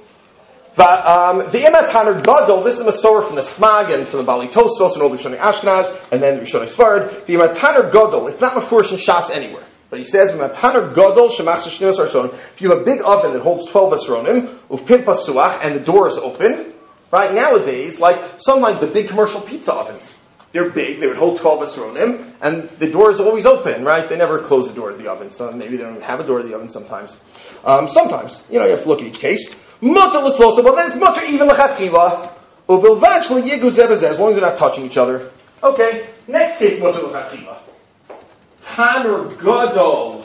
Speaker 1: The Imat Taner Gadol, this is a Masorah from the Smag and from the Bali Tosfos and all the Rishonim Ashkenaz, and then the Rishonim Sfarad. The Imat Taner Gadol, it's not Mefurish in Shas anywhere. But he says, if you have a big oven that holds twelve esronim, and the door is open, right? Nowadays, like sometimes the big commercial pizza ovens, they're big, they would hold twelve esronim, and the door is always open, right? They never close the door of the oven, so maybe they don't even have a door of the oven sometimes. Um, sometimes, you know, you have to look at each case. Mutter l'tzlosa, but then it's mutter even l'chatchila, ubilvad shlo yigu zeh b'zeh, as long as they're not touching each other. Okay, next case, mutter l'chatchila. Tanur gadol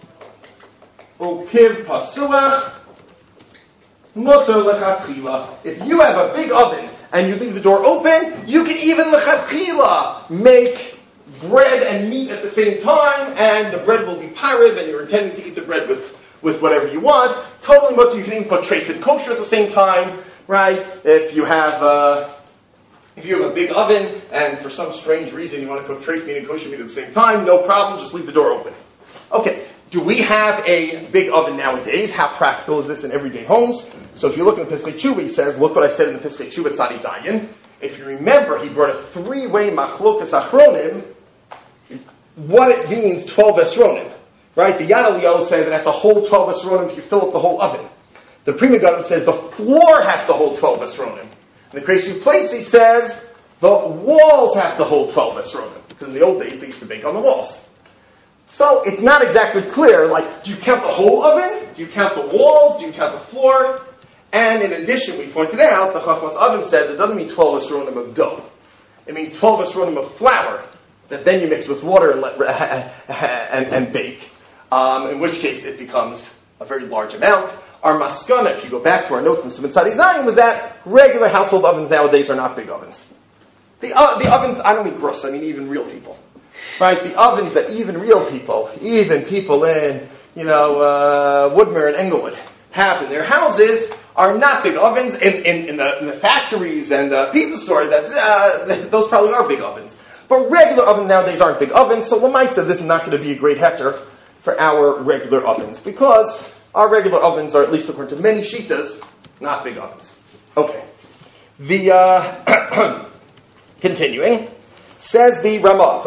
Speaker 1: upiv pasuach mutter lechatchila. If you have a big oven and you leave the door open, you can even lechatchila make bread and meat at the same time, and the bread will be parib, and you're intending to eat the bread with, with whatever you want. Totally mutter. You can even put treif and kosher at the same time, right? If you have uh, If you have a big oven, and for some strange reason you want to cook treif meat and kosher meat at the same time, no problem, just leave the door open. Okay, do we have a big oven nowadays? How practical is this in everyday homes? So if you look in the Piskei Tshuva, he says, look what I said in the Piskei Tshuva, Tzadi Zayin. If you remember, he brought a three-way machlokas achronim, what it means, twelve esronim. Right? The Yad Eliyahu says it has to hold twelve esronim if you fill up the whole oven. The Pri Megadim says the floor has to hold twelve esronim. In the Kresu place, he says the walls have to hold twelve esronim. Because in the old days, they used to bake on the walls. So it's not exactly clear, like, do you count the whole oven? Do you count the walls? Do you count the floor? And in addition, we pointed out, the Chachmas Adam says it doesn't mean twelve esronim of dough. It means twelve esronim of flour that then you mix with water and, let, and, and bake. Um, in which case, it becomes a very large amount. Our maskana, if you go back to our notes in Siman Tzadi Zayin, was that regular household ovens nowadays are not big ovens. The, uh, the ovens, I don't mean gross, I mean even real people. Right? The ovens that even real people, even people in, you know, uh, Woodmere and Englewood have in their houses are not big ovens. In, in, in, the, in the factories and the pizza stores, that's, uh, those probably are big ovens. But regular ovens nowadays aren't big ovens, so Lamaisa, this is not going to be a great heter for our regular ovens, because our regular ovens are, at least according to many shitas, not big ovens. Okay. The, uh, continuing, says the Ramah,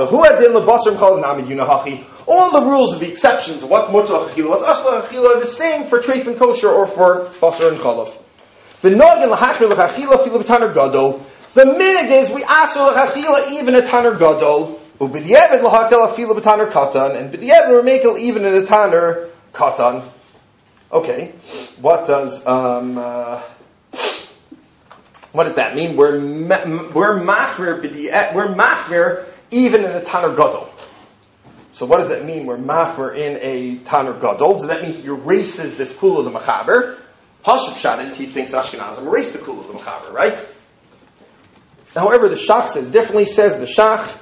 Speaker 1: all the rules of the exceptions of what's mutter l'chachila, what's asla l'chachila, are the same for treif and kosher or for basar and chalav. The nogin l'chachir l'chachila filu b'taner gadol. The minute is we asr l'chachila even a taner gadol, u'b'di'evet l'hakel filu b'taner katan, and b'di'evet we're making even in a taner katan. Okay, what does um, uh, what does that mean? We're ma- we're machmir b'di'evet, we're machmir even in a taner gadol. So what does that mean? We're machmir in a taner gadol. Does that mean he erases this kula of the mechaber? Hashem Pshat is he thinks Ashkenazim erased the kula of the mechaber, right? However, the Shach says differently. Says the Shach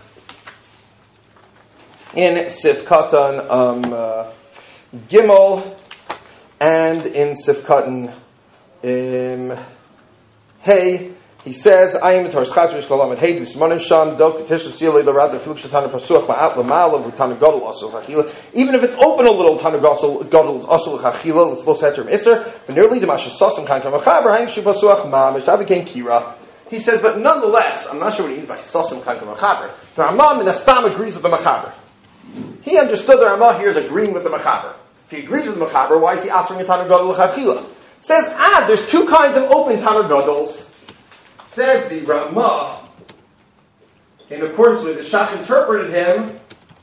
Speaker 1: in Sif Katan um, uh, Gimel and in Sif Katan um, Hey. He says, "I am Torah Schatzish Kolam and Hey Dusmanim Sham Dok Tishuf Siyolei the Rad the Filuk Shatana Pasuach Ma'at Lamal of Tana Gadol Asul Chachila." Even if it's open a little, Tana Gadol Gadol Asul Chachila. Let's look at term Isser. But nearly the Masha Sasam Kan Kam Chaber Hein Shu Pasuach Ma Mishta became Kira. He says, but nonetheless, I'm not sure what he means by Sasam Kan Kam Chaber. The Ramah Minastam agrees with the Machaber. He understood the Ramah here is agreeing with the Machaber. If he agrees with the Machaber, why is he answering a Tana Gadol Chachila? Says, ah, there's two kinds of open Tana Gadols. Says the Ramah, in accordance with the Shach interpreted him,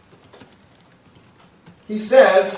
Speaker 1: he says,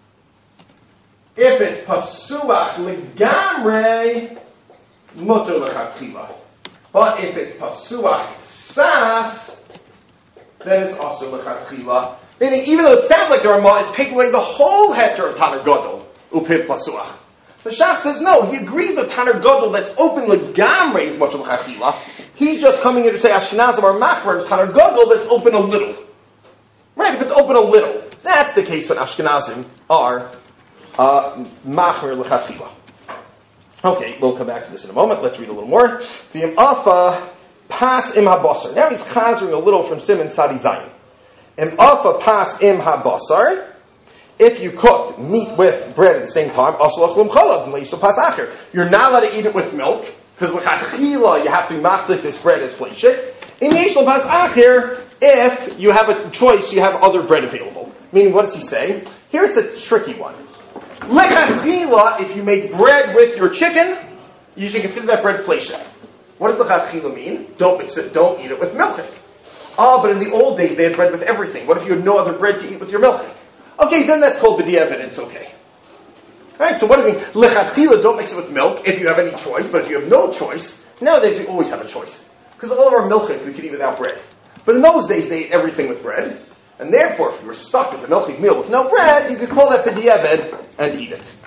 Speaker 1: if it's pasuach legamre, muter lechatchila. But if it's pasuach sas, then it's also lechatchila. Meaning, even though it sounds like the Ramah is taking away the whole heter of Taner Gadol, upiv pasuach. The Shach says, no, he agrees with Taner Gadol that's open legamre is much of l'chachila. He's just coming here to say Ashkenazim are machmer, Taner Gadol that's open a little. Right, if it's open a little, that's the case when Ashkenazim are uh, machmer l'chachila. Okay, we'll come back to this in a moment. Let's read a little more. The Imafa pas im habasar. Now he's chazering a little from Siman Tzadi Zayin. Imafa pas im habasar. If you cooked meat with bread at the same time, you're not allowed to eat it with milk, because you have to be machzik this bread as fleshik. If you have a choice, you have other bread available. Meaning, what does he say? Here it's a tricky one. Lechatchila, if you make bread with your chicken, you should consider that bread flesha. What does lechatchila mean? Don't mix it, don't eat it with milchik. Ah, but in the old days they had bread with everything. What if you had no other bread to eat with your milchik? Okay, then that's called b'diavad, it's okay. Alright, so what does it mean? Lechatchila, don't mix it with milk if you have any choice, but if you have no choice, nowadays you always have a choice. Because all of our milchik we could eat without bread. But in those days they ate everything with bread. And therefore, if you were stuck with a milchik meal with no bread, you could call that b'diavad and eat it.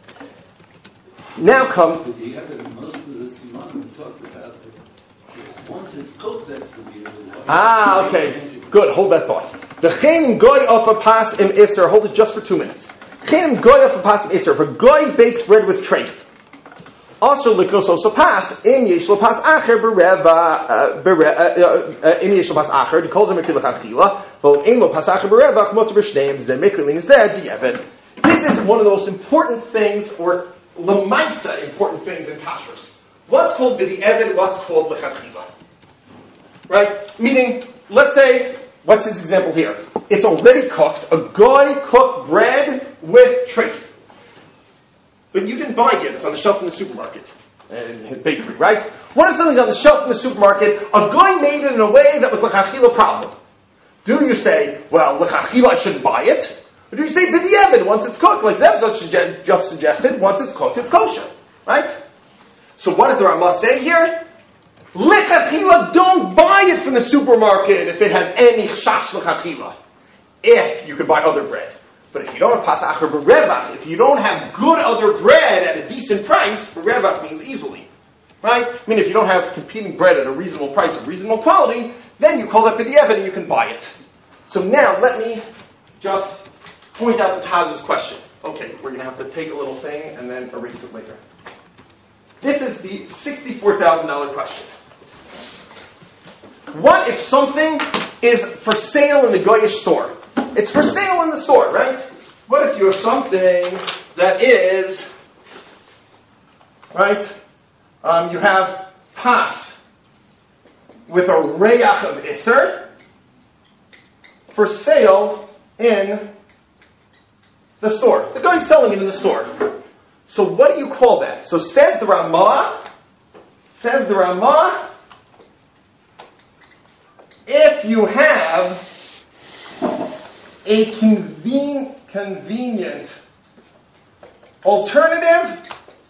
Speaker 1: Now comes...
Speaker 2: B'diavad, most of the simanim talk about it. Once it's cooked, that's b'diavad.
Speaker 1: Ah, okay. Good, hold that thought. The chen goy of a pas im iser, hold it just for two minutes. Chen goy of a pas im iser, if a goy bakes bread with treif, also likos also pas im yesh lo pas acher bereva bereva im yesh lo pas acher. He calls him a kilachachila. But im lo pas acher bereva motor b'shneim zeh mikrelin zeh diavad. This is one of the most important things, or lemaisa important things in kashrus. What's called b'diavad? What's called lechatchila? Right? Meaning, let's say, what's his example here? It's already cooked. A guy cooked bread with treif. But you didn't buy it. It's on the shelf in the supermarket. In his bakery, right? What if something's on the shelf in the supermarket? A guy made it in a way that was l'chachila problem. Do you say, well, l'chachila, I shouldn't buy it? Or do you say, b'diavad, once it's cooked, like Zev just suggested, once it's cooked, it's kosher. Right? So what does the Ramah say here? L'chachila, don't buy it from the supermarket if it has any chash l'chachila. If you could buy other bread. But if you don't have pasacher berevach, if you don't have good other bread at a decent price, berevach means easily. Right? I mean, if you don't have competing bread at a reasonable price of reasonable quality, then you call that b'diavad and you can buy it. So now, let me just point out the Taz's question. Okay, we're going to have to take a little thing and then erase it later. This is the sixty-four thousand dollars question. What if something is for sale in the Goyish store? It's for sale in the store, right? What if you have something that is, right? Um, you have pas with a reyach of iser for sale in the store. The guy's selling it in the store. So what do you call that? So says the Ramah, says the Ramah, if you have a conven- convenient alternative,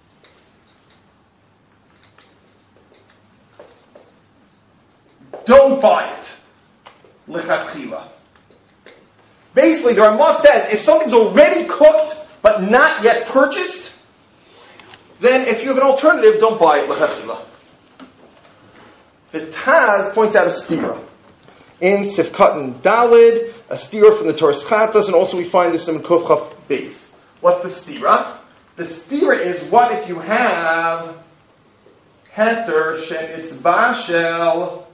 Speaker 1: don't buy it. Lechatchila. Basically, the Ramah says if something's already cooked but not yet purchased, then if you have an alternative, don't buy it. Lechatchila. The Taz points out a stira in Sifkat and Dalid, a stira from the Torah Chatas, and also we find this in Kuf Chaf Beis. What's the stira? The stira is what if you have heter shenisbashel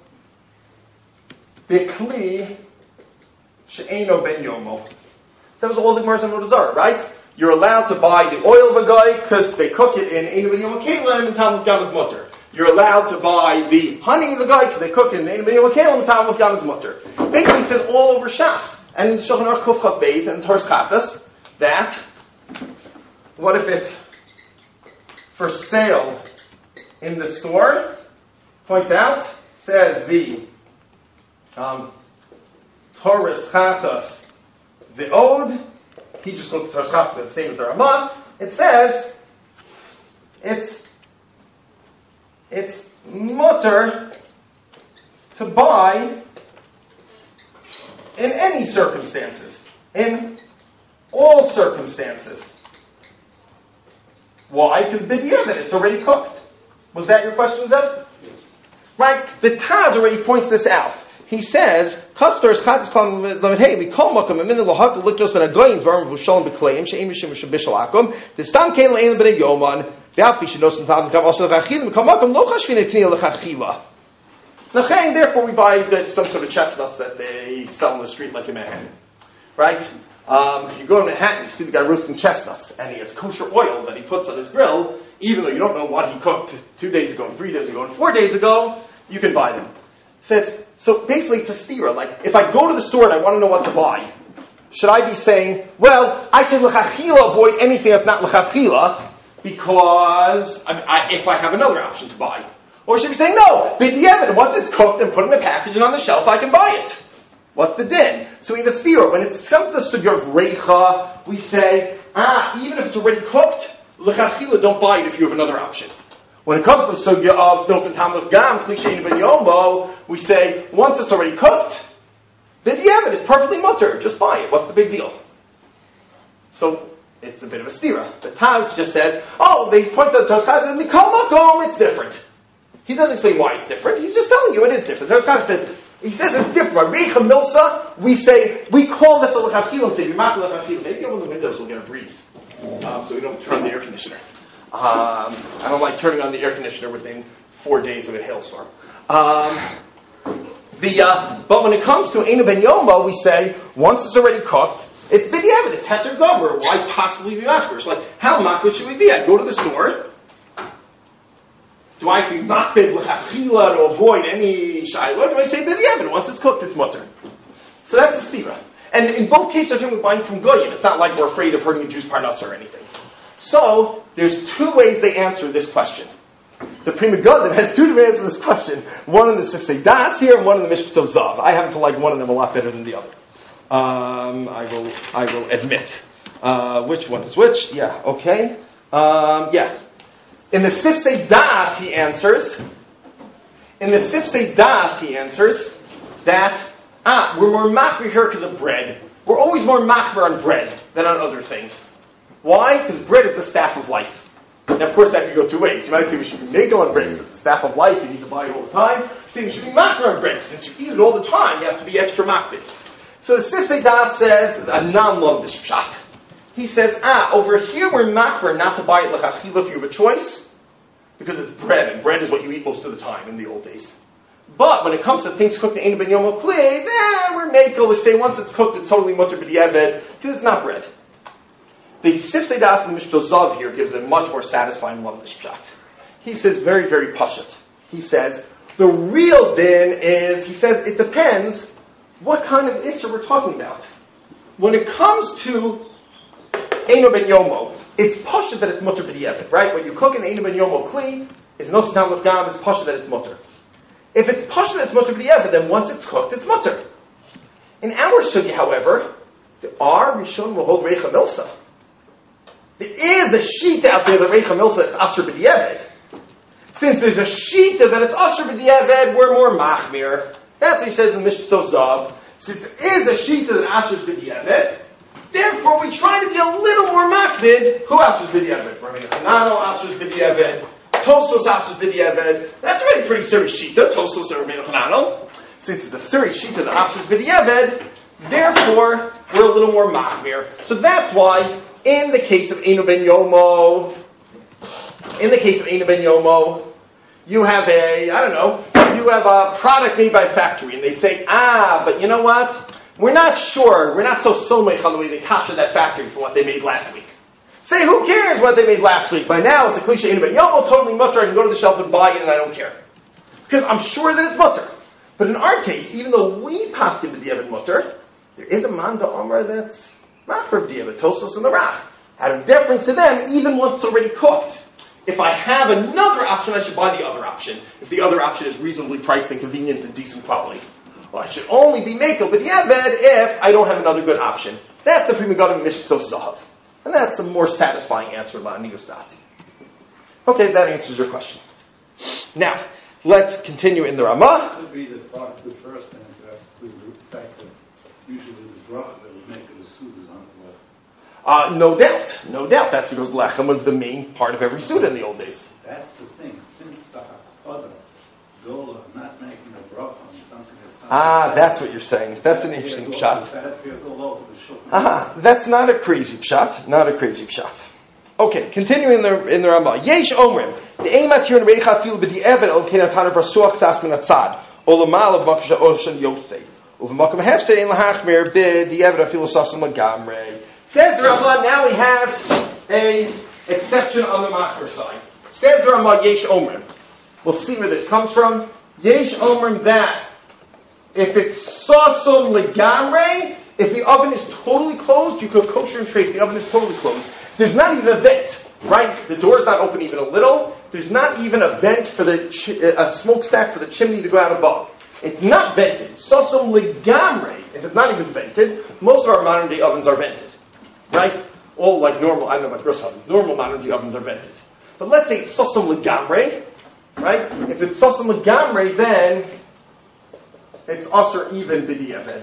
Speaker 1: bikli she'eno ben yomo. That was all the Gemara in Avodah Zarah, right? You're allowed to buy the oil of a guy because they cook it in Eino ben Yom Kelim and Talmud Gam's Mutter. You're allowed to buy the honey of a guy because they cook it in Eino ben Yom Kelim and Talmud Gam's Mutter. Basically, it says all over Shas and in Shulchan Aruch Kuf Chaf Beis and Torah Chatas that what if it's for sale in the store? Points out, says the um, Torah Chatas, the Ode. He just looked at Torah Chatas, the same as the Ramah. It says it's it's mutter to buy in any circumstances, in all circumstances. Why? Because b'diavad, it's already cooked. Was that your question, Zev?
Speaker 2: Yes.
Speaker 1: Right? The Taz already points this out. He says, "Kastor is chatas klam lemetei mikol makom amin lohak liknos ben agoyim dvarim v'shalom b'kleim she'im yishim v'shabishal akum d'stam kein le'en b'nei yoman v'afi shenos n'tav n'kav also l'chachil mikol makom lo chashvin eknei l'chachila." L'chein, therefore, we buy the, some sort of chestnuts that they sell in the street, like in Manhattan, right? Um, if you go to Manhattan, you see the guy roasting chestnuts, and he has kosher oil that he puts on his grill, even though you don't know what he cooked two days ago, and three days ago, and four days ago. You can buy them. It says, so basically it's a stira. Like, if I go to the store and I want to know what to buy, should I be saying, well, I should l'chachila avoid anything that's not l'chachila because I, I, if I have another option to buy? Or should we say, no, b'diavad, once it's cooked and put in a package and on the shelf, I can buy it. What's the din? So we have a stira. When it comes to the sugya of reicha, we say, ah, even if it's already cooked, l'chachila, don't buy it if you have another option. When it comes to the sugya of Milsa Tam of Gam, Klishein Ben Yomo, we say, once it's already cooked, b'diavad, it's perfectly mutter, just buy it. What's the big deal? So, it's a bit of a stira. The Taz just says, oh, they point to the Toskaz and Mikol Makom, it's different. He doesn't explain why it's different. He's just telling you it is different. The Toskaz says, he says it's different. By Reicha Milsa, we say, we call this a l'chachil and say, B'mak l'chachil. Maybe open the windows, we'll get a breeze. Um, so we don't turn on the air conditioner. Um, I don't like turning on the air conditioner within four days of a hailstorm. Um, the, uh, but when it comes to Eina Ben Yoma, we say, once it's already cooked, it's b'diavad, it's heter gomer. Why possibly be makbid? So like, how makbid should we be? I go to the store. Do I be makbid l'chachila to avoid any shayla? Do I say b'diavad? Once it's cooked, it's mutter. So that's the stira. And in both cases, we're talking about buying from goyim. It's not like we're afraid of hurting a Jew's parnasa or anything. So, there's two ways they answer this question. The Prima Godim has two different answers to this question. One in the Sifsei Das here, and one in the Mishpat of Zav. I happen to like one of them a lot better than the other. Um, I will, I will admit. Uh, which one is which? Yeah, okay. Um, yeah. In the Sifsei Das, he answers, in the Sifsei Das, he answers that, ah, we're more machmir here because of bread. We're always more machmir on bread than on other things. Why? Because bread is the staff of life. Now, of course, that could go two ways. You might say we should be makel on bread, it's the staff of life, you need to buy it all the time. So you should be machmir on bread, since you eat it all the time, you have to be extra machmir. So the Sifsei Das says, a non-love this pshat. He says, ah, over here we're machmir not to buy it l'chachila if you have a choice, because it's bread, and bread is what you eat most of the time in the old days. But when it comes to things cooked in Eina Ben Yoma Kli, then we're makel, we say once it's cooked it's totally mutter b'diavad, because it's not bread. The Sifsei Das in the Mishpat Zav here gives a much more satisfying one this pshat. He says very, very pashut. He says, the real din is, he says, it depends what kind of issur we're talking about. When it comes to Eina Ben Yomo, it's pashut that it's mutter b'diavad, right? When you cook an Eina Ben Yomo Kli, it's no stam of gam, it's pashut that it's mutter. If it's pashut that it's mutter b'diavad, then once it's cooked, it's mutter. In our sugi, however, there are Rishon will hold Reicha Milsa. There is a sheet out there that Reicha Milsa that's Asher b'diavad. Since there's a sheet that it's Asher b'diavad, we're more machmir. That's what he says in the Mishpat Zav. Since there is a sheet that's Asher b'diavad, therefore we try to be a little more machmid. Who Asher b'diavad? Rabbi Hanano Asher b'diavad. Tosfos Asher b'diavad. That's already pretty serious shita. Tosfos or Rabbi Hanano. Since it's a serious shita that Asher b'diavad, therefore we're a little more machmir. So that's why, in the case of Eina Ben Yomo, in the case of Eina Ben Yomo, you have a, I don't know, you have a product made by a factory, and they say, ah, but you know what? We're not sure, we're not so somech on the way they captured that factory from what they made last week. Say, who cares what they made last week? By now, it's a cliche, Eina Ben Yomo, totally mutter, I can go to the shelf and buy it, and I don't care. Because I'm sure that it's mutter. But in our case, even though we passed it with the Evan mutter, there is a Manda Omer that's not for B'diavad, Tosfos and the Rach. Out of deference to them, even once it's already cooked. If I have another option, I should buy the other option. If the other option is reasonably priced and convenient and decent quality. Well, I should only be Mekel B'diavad if I don't have another good option. That's the Prima Godim Mishpat Zav. And that's a more satisfying answer about Nigostati. Okay, that answers your question. Now, let's continue in the Ramah.
Speaker 2: That would be the part of the first answer has to do with the fact that usually the bracha that would make it a suit is on the left.
Speaker 1: Uh, no doubt, no doubt. That's because lechem was the main part of every suit in the old days.
Speaker 2: That's the thing. Since the hakadah goal of not making a bracha on something that's not
Speaker 1: Ah, that's what you're saying. That's an interesting shot.
Speaker 2: That appears all over the shul.
Speaker 1: Ah, that's not a crazy shot. Not a crazy shot. Okay, continuing in the in the Ramah. Yesh omrim the eimat here in reicha fil b'di'evet al kenatan rasuach sas min atzad olamal of maksha oshan yosei uv'makom hefsei in lahachmir b'di'evet afil sasam lagamrei. Says the Ramah, now he has a exception on the machmer side. Says the Ramah, yesh omrim. We'll see where this comes from. Yesh omrim that if it's sasam lagamrei, If the oven is totally closed, you cook kosher and treif. The oven is totally closed. There's not even a vent, right? The door's not open even a little. There's not even a vent for the ch- a smokestack for the chimney to go out above. It's not vented. Sosum legamre. If it's not even vented, most of our modern day ovens are vented, right? All like normal. I don't know about gross ovens. Normal modern day ovens are vented. But let's say sosum legamre, right? If it's sosum legamre, then it's usher even b'diavad.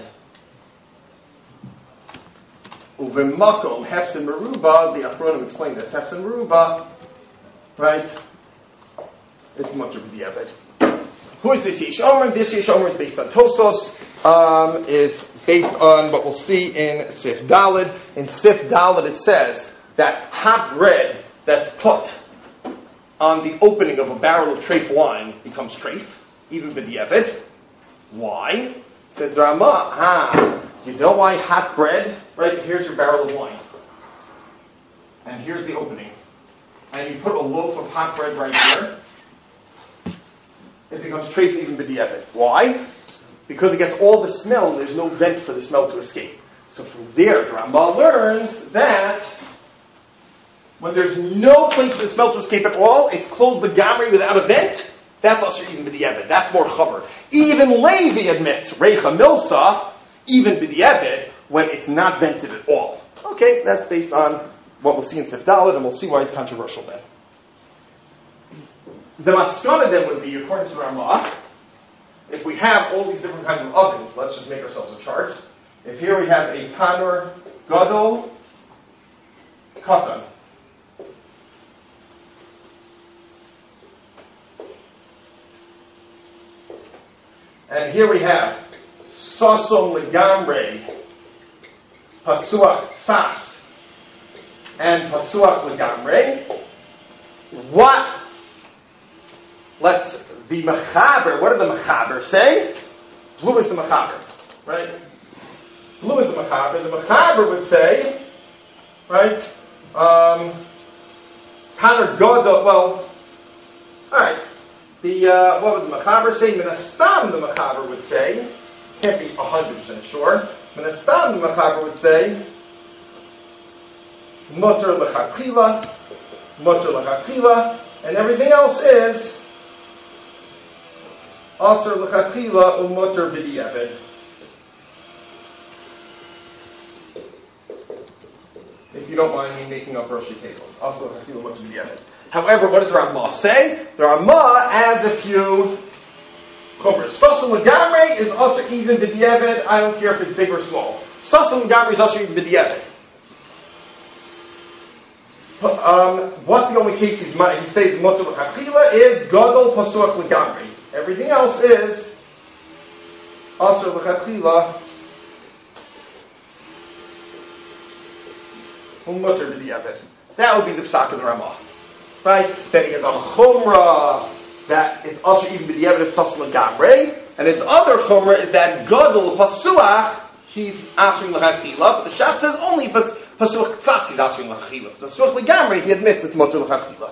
Speaker 1: Uvemakom hefsin meruba. The Achronim explained this. Hefsin meruba, right? It's much of b'diavad. Who is this Yesh Omer? This Yesh Omer is based on Tosos. Um, is based on what we'll see in Sif Daled. In Sif Daled, it says that hot bread that's put on the opening of a barrel of treif wine becomes treif, even b'diavad. Why? Says the Ramah, ah, you know why hot bread? Right, here's your barrel of wine. And here's the opening. And you put a loaf of hot bread right here. It becomes treif even b'diavad. Why? Because it gets all the smell and there's no vent for the smell to escape. So from there, the Ramah learns that when there's no place for the smell to escape at all, it's closed the gamri without a vent. That's also even b'diavad. That's more chaver. Even Levi admits, Reicha Milsa, even b'diavad, when it's not vented at all. Okay, that's based on what we'll see in Sif Daled, and we'll see why it's controversial then. The maskana then would be, according to Ramah, if we have all these different kinds of ovens, let's just make ourselves a chart. If here we have a tanur gadol katan, and here we have sasom legamre, pasuach sas, and pasuach legamre. What? Let's, the mechaber, what did the mechaber say? Blue is the mechaber, right? Blue is the mechaber. The mechaber would say, right, um, Tanur Gadol, well, alright, the, uh, what would the mechaber say? Minastam, the mechaber would say, can't be one hundred percent sure, Minastam, the mechaber would say, Mutter lechatchila, Mutter lechatchila, and everything else is Aser lechatchila u'mutter b'diavad. If you don't mind me making up Roshi tables. Aser lechatchila u'mutter b'diavad. However, what does the Ramah say? The Ramah adds a few chumras. Sasam legamre is aser even b'diavad. I don't care if it's big or small. Sasam legamre is aser even b'diavad. Um, what the only case he's, he says mutter lechatchila is gadol pasuach legamre. Everything else is aser lechatchila umutter b'diavad. That would be the psak of the Ramah, right? Then he has a chumrah that it's aser even b'diavad if tzas legamre, and its other chumrah is that gadol pasuach he's asering lechatchila, but the Shach says only if it's pasuach tzatz he's asering lechatchila. If it's pasuach legamre, he admits it's mutter lechatchila.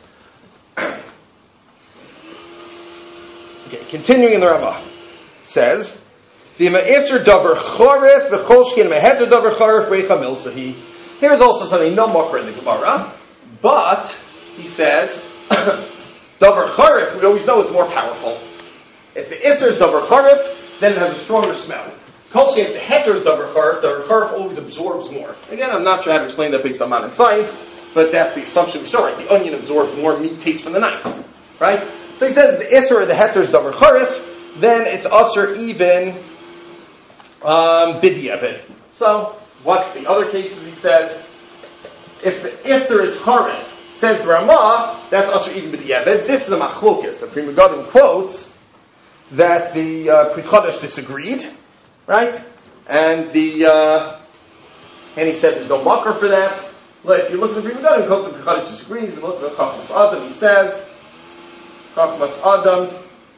Speaker 1: Okay, continuing in the Ramah, says, "V'ma'ifter davar chorif v'cholshkin meheter davar chorif reicha milsahi." Here's also something no mocker in the Gemara, but he says, davar chorif we always know is more powerful. If the iser is davar chorif, then it has a stronger smell. Kolshkin, if the heter is davar chorif, davar chorif always absorbs more. Again, I'm not sure how to explain that based on modern science, but that's the assumption we saw. Right? The onion absorbs more meat taste from the knife, right? So he says the Isser or the Heter is Davar Charif, then it's Usher even um, B'diavad. So, what's the other cases? He says, if the Isser is Charif, says the Ramah, that's Usher even B'diavad. This is a Machlokis. The Pri Megadim quotes that the uh, Pri Chodesh disagreed, right? And the uh, and he said there's no makar for that. Well, if you look at the Pri Megadim quotes, the Pri Chodesh disagrees. If you look at the Chachmas Adam, he says, Chachmas Adams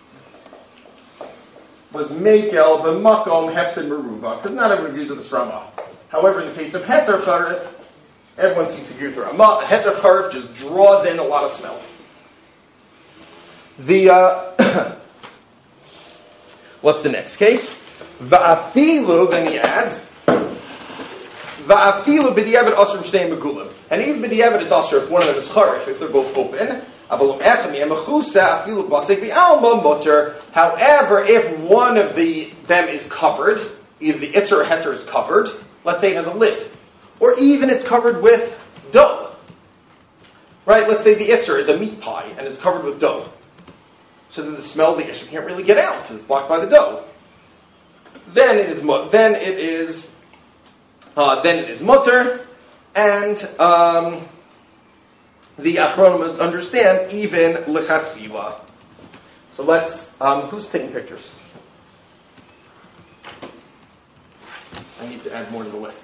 Speaker 1: was Mekel b'makom hefsid meruva, because not everyone agrees with this Ramah. However, in the case of Heter Charif, everyone seems to agree with the Ramah. Heter Charif just draws in a lot of smell. The uh, what's the next case? Va'afilu, then he adds, Va'afilu b'di'evet asr m'shnei megulim. And even b'di'evet it's asr if one of them is charif, if they're both open. However, if one of the them is covered, either the itzer or heter is covered, let's say it has a lid, or even it's covered with dough. Right? Let's say the itzer is a meat pie and it's covered with dough. So then the smell of the itzer can't really get out because it's blocked by the dough. Then it is then it is uh, then it is mutter, and um, the Achronim understand even lechatchila. So let's, um, who's taking pictures? I need to add more to the list.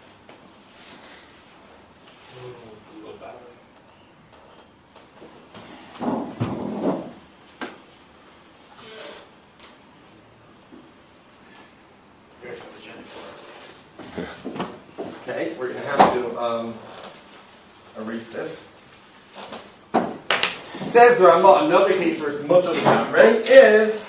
Speaker 1: Okay, we're going to have to um, erase this. Says the Ramah, another case where it's mutter l'gamrei is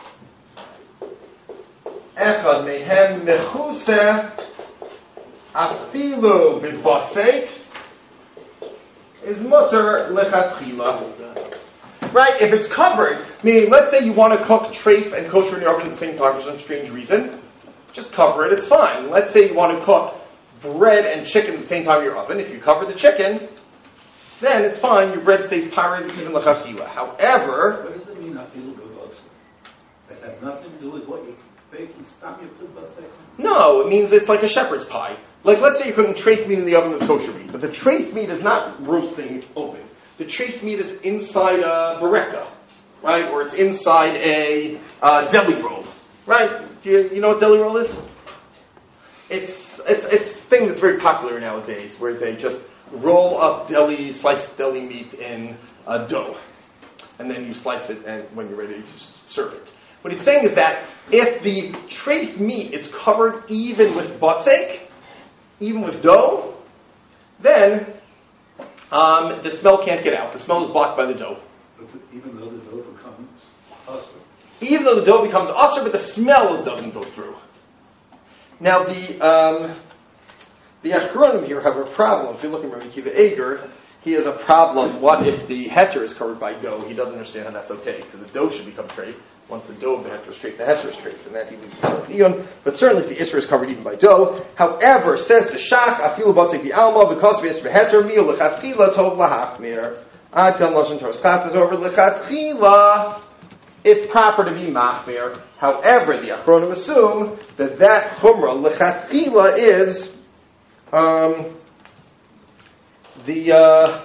Speaker 1: echad mehem mechuse afilu b'tvatzek is mutter lechatchila. Right? If it's covered, meaning let's say you want to cook treif and kosher in your oven at the same time for some strange reason, just cover it, it's fine. Let's say you want to cook bread and chicken at the same time in your oven. If you cover the chicken, then it's fine, your bread stays parei even l'chachila. However,
Speaker 2: what does it mean, afilu b'tvatzek? That has nothing to do with what you're baking, stop your b'tvatzek?
Speaker 1: No, it means it's like a shepherd's pie. Like, let's say you're cooking treif meat in the oven with kosher meat, but the treif meat is not roasting open. The treif meat is inside a bereka, right? Or it's inside a uh, deli roll, right? Do you, you know what deli roll is? It's it's it's a thing that's very popular nowadays, where they just roll up deli, sliced deli meat in uh, dough, and then you slice it, and when you're ready to serve it. What he's saying is that if the treif meat is covered even with batzek, even with dough, then um, the smell can't get out. The smell is blocked by the dough.
Speaker 2: Even though the dough becomes usher.
Speaker 1: Even though the dough becomes usher, but the smell doesn't go through. Now the um, the Achronim here have a problem. If you look at Rabbi Akiva Eiger, he has a problem. What if the heter is covered by dough? He doesn't understand how that's okay, because the dough should become straight. Once the dough of the heter is straight, the heter is straight, and that he leaves the Eon. But certainly if the Isra is covered even by dough. However, says the Shach, afilu batzek bi'alma, because of Isra heter, mi'u lechatchila tov lahachmir. Ad kan lashon Torah schat is over lechatchila. It's proper to be machmir. However, the Achronim assume that that chumrah lechatchila is um, the uh,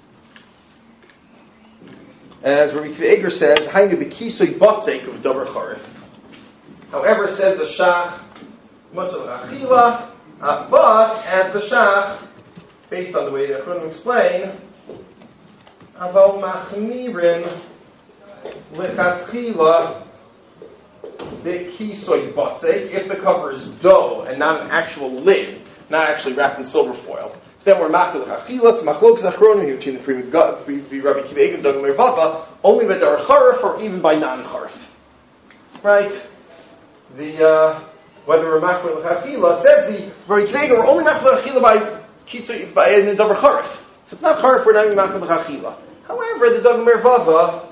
Speaker 1: as Rabbi Akiva Eiger says, hainu b'kisoy batzek of davar charif. However, says the Shach, mutter lechatchila, uh, but at the Shach, based on the way the Achronim explain, aval machmirin lechatchila b'kisoy batzek, if the cover is dough and not an actual lid, not actually wrapped in silver foil, then we're machmir lechatchila. It's machlokes achronim here between the three Rabbi Akiva Eiger and Dagam Mervava, only by dar charif or even by non-charif. Right? The uh, whether we're machmir lechatchila, says the Rabbi Akiva Eiger, we're only machmir lechatchila by kitzoy by a davar charif. If it's not charif, we're not even machmir lechatchila. However, the Dagam Mervava,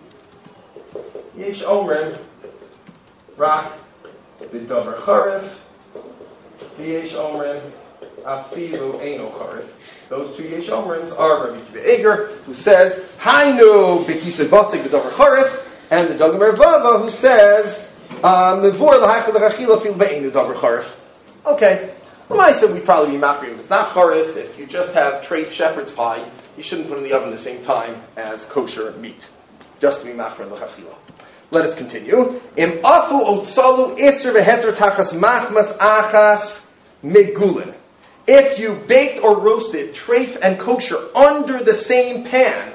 Speaker 1: Yesh Omrim, Rak, B'davar Charif, Yesh Omrim, Afilu Eino Charif. Those two Yesh Omrims are Rabbi Akiva Eiger, who says, Hainu B'kisei Batzek B'davar Charif, and the Dagam Mervava, who says, Mevor L'hachad L'chachila Fil B'einu Davar Charif. Okay. Well, I said we'd probably be machmir. If it's not charif, if you just have treif shepherd's pie, you shouldn't put it in the oven at the same time as kosher meat. Just to be machmir l'chachila. Let us continue. Im afu otsalu iser v'heter tachas machmas achas megulin. If you baked or roasted treif and kosher under the same pan,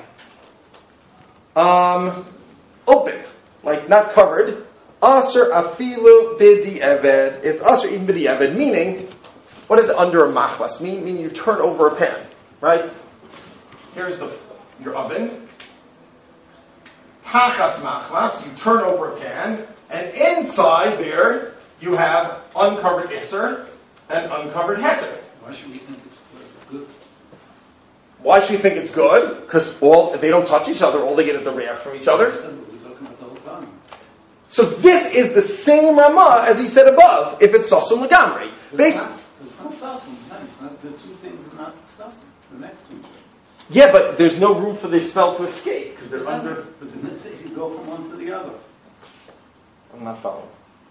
Speaker 1: um, open, like not covered, aser afilu bidi eved. It's aser even bidi eved, meaning, what does under a machmas mean? Meaning you turn over a pan, right? Here's the your oven. Tachas machmas, you turn over a pan, and inside there you have uncovered iser and uncovered heter.
Speaker 2: Why should we think it's good?
Speaker 1: Why should we think it's good? Because all if they don't touch each other, all they get is the react from each other.
Speaker 2: We're talking about the whole time.
Speaker 1: So this is the same Ramah as he said above, if it's Sasum Lagamri.
Speaker 2: It's not, it's not Sasum. It's not, the two things are not Sasum. They're next to each other.
Speaker 1: Yeah, but there's no room for the smell to escape, because they're under...
Speaker 2: But then you go from one to the other.
Speaker 1: I'm not following.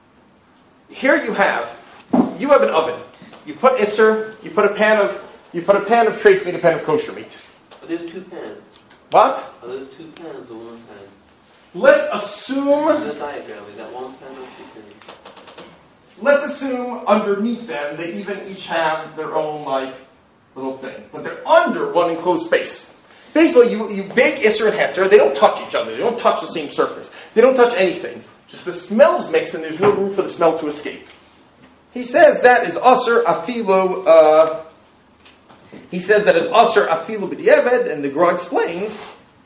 Speaker 1: Here you have, you have an oven. You put Isser, you put a pan of, you put a pan of treif meat, a pan of kosher meat.
Speaker 5: But there's two pans.
Speaker 1: What?
Speaker 5: Oh, there's two pans or one pan.
Speaker 1: Let's
Speaker 5: In
Speaker 1: assume,
Speaker 5: the diagram, is that one pan or two pans?
Speaker 1: let's assume underneath them, they even each have their own, like, little thing. But they're under one enclosed space. Basically, you, you bake Isser and Heter, they don't touch each other, they don't touch the same surface. They don't touch anything. Just the smells mix and there's no room for the smell to escape. He says that is Asr Afilu, uh, he says that is Asr Afilu B'di'eved, and the Gra explains,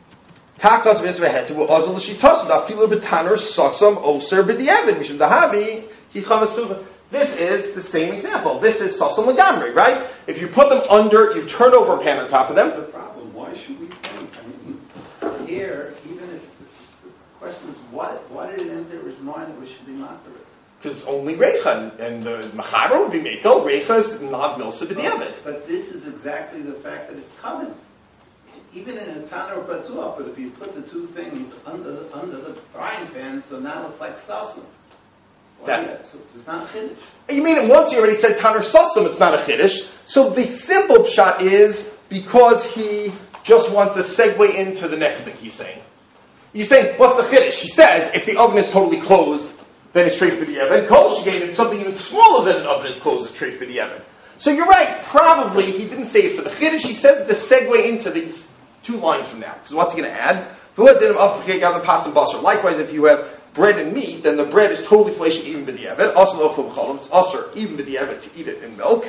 Speaker 1: Kakas v'Isra Heter w'Azal l'Shitasu Afilu B'taner Sasam Oser B'di'eved, Mishum Dahavi, Ki Chamas Tuva. This is the same example. This is Sasam Lagamri, right? If you put them under, you turn over a pan on top of them.
Speaker 2: The problem, why should we think? I mean, here, even if the question is, why, why did it enter his mind that we should be moderate?
Speaker 1: Because only Reicha, and the Machara would be Mekel, Reicha is not Milsa B'di'eved.
Speaker 2: But this is exactly the fact that it's coming. Even in a Tana or Batuah, but if you put the two things under under the frying pan, so now it's like Sasam.
Speaker 1: That-
Speaker 2: So it's not Chiddush.
Speaker 1: You mean once you already said Taner Sasum, it's not a Chiddush. So the simple shot is because he just wants to segue into the next thing he's saying. You're saying, what's the Chiddush? He says, if the oven is totally closed, then it's treif b'di'eved. Kol shegein, something even smaller than an oven is closed, it's treif b'di'eved. So you're right, probably he didn't say it for the Chiddush, he says it to segue into these two lines from now. Because what's he going to add? Likewise, if you have bread and meat, then the bread is totally fleshing even b'di'eved. It's also even b'di'eved to eat it in milk.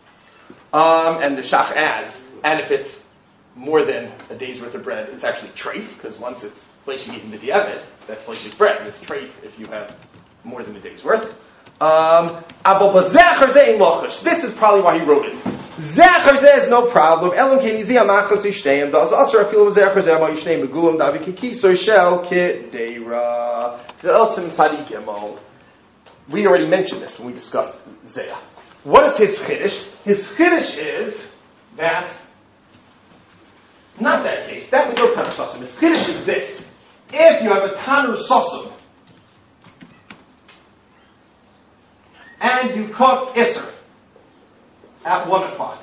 Speaker 1: Um, and the Shach adds, and if it's more than a day's worth of bread, it's actually treif, because once it's fleshing even b'di'eved, that's fleshing bread. It's treif if you have more than a day's worth. Um, this is probably why he wrote it. Zechar says no problem. Elam kenizia machas yishteim. Das asar afilu zechar zeh ma yishteim begulam davi kikiso shel kedeira. The Elsim Tzadik Emo. We already mentioned this when we discussed Zeh. What is his chiddush? His chiddush is that not that case. That would go Tanur Sasum. His chiddush is this: if you have a Tanur Sasum and you cook Isser at one o'clock,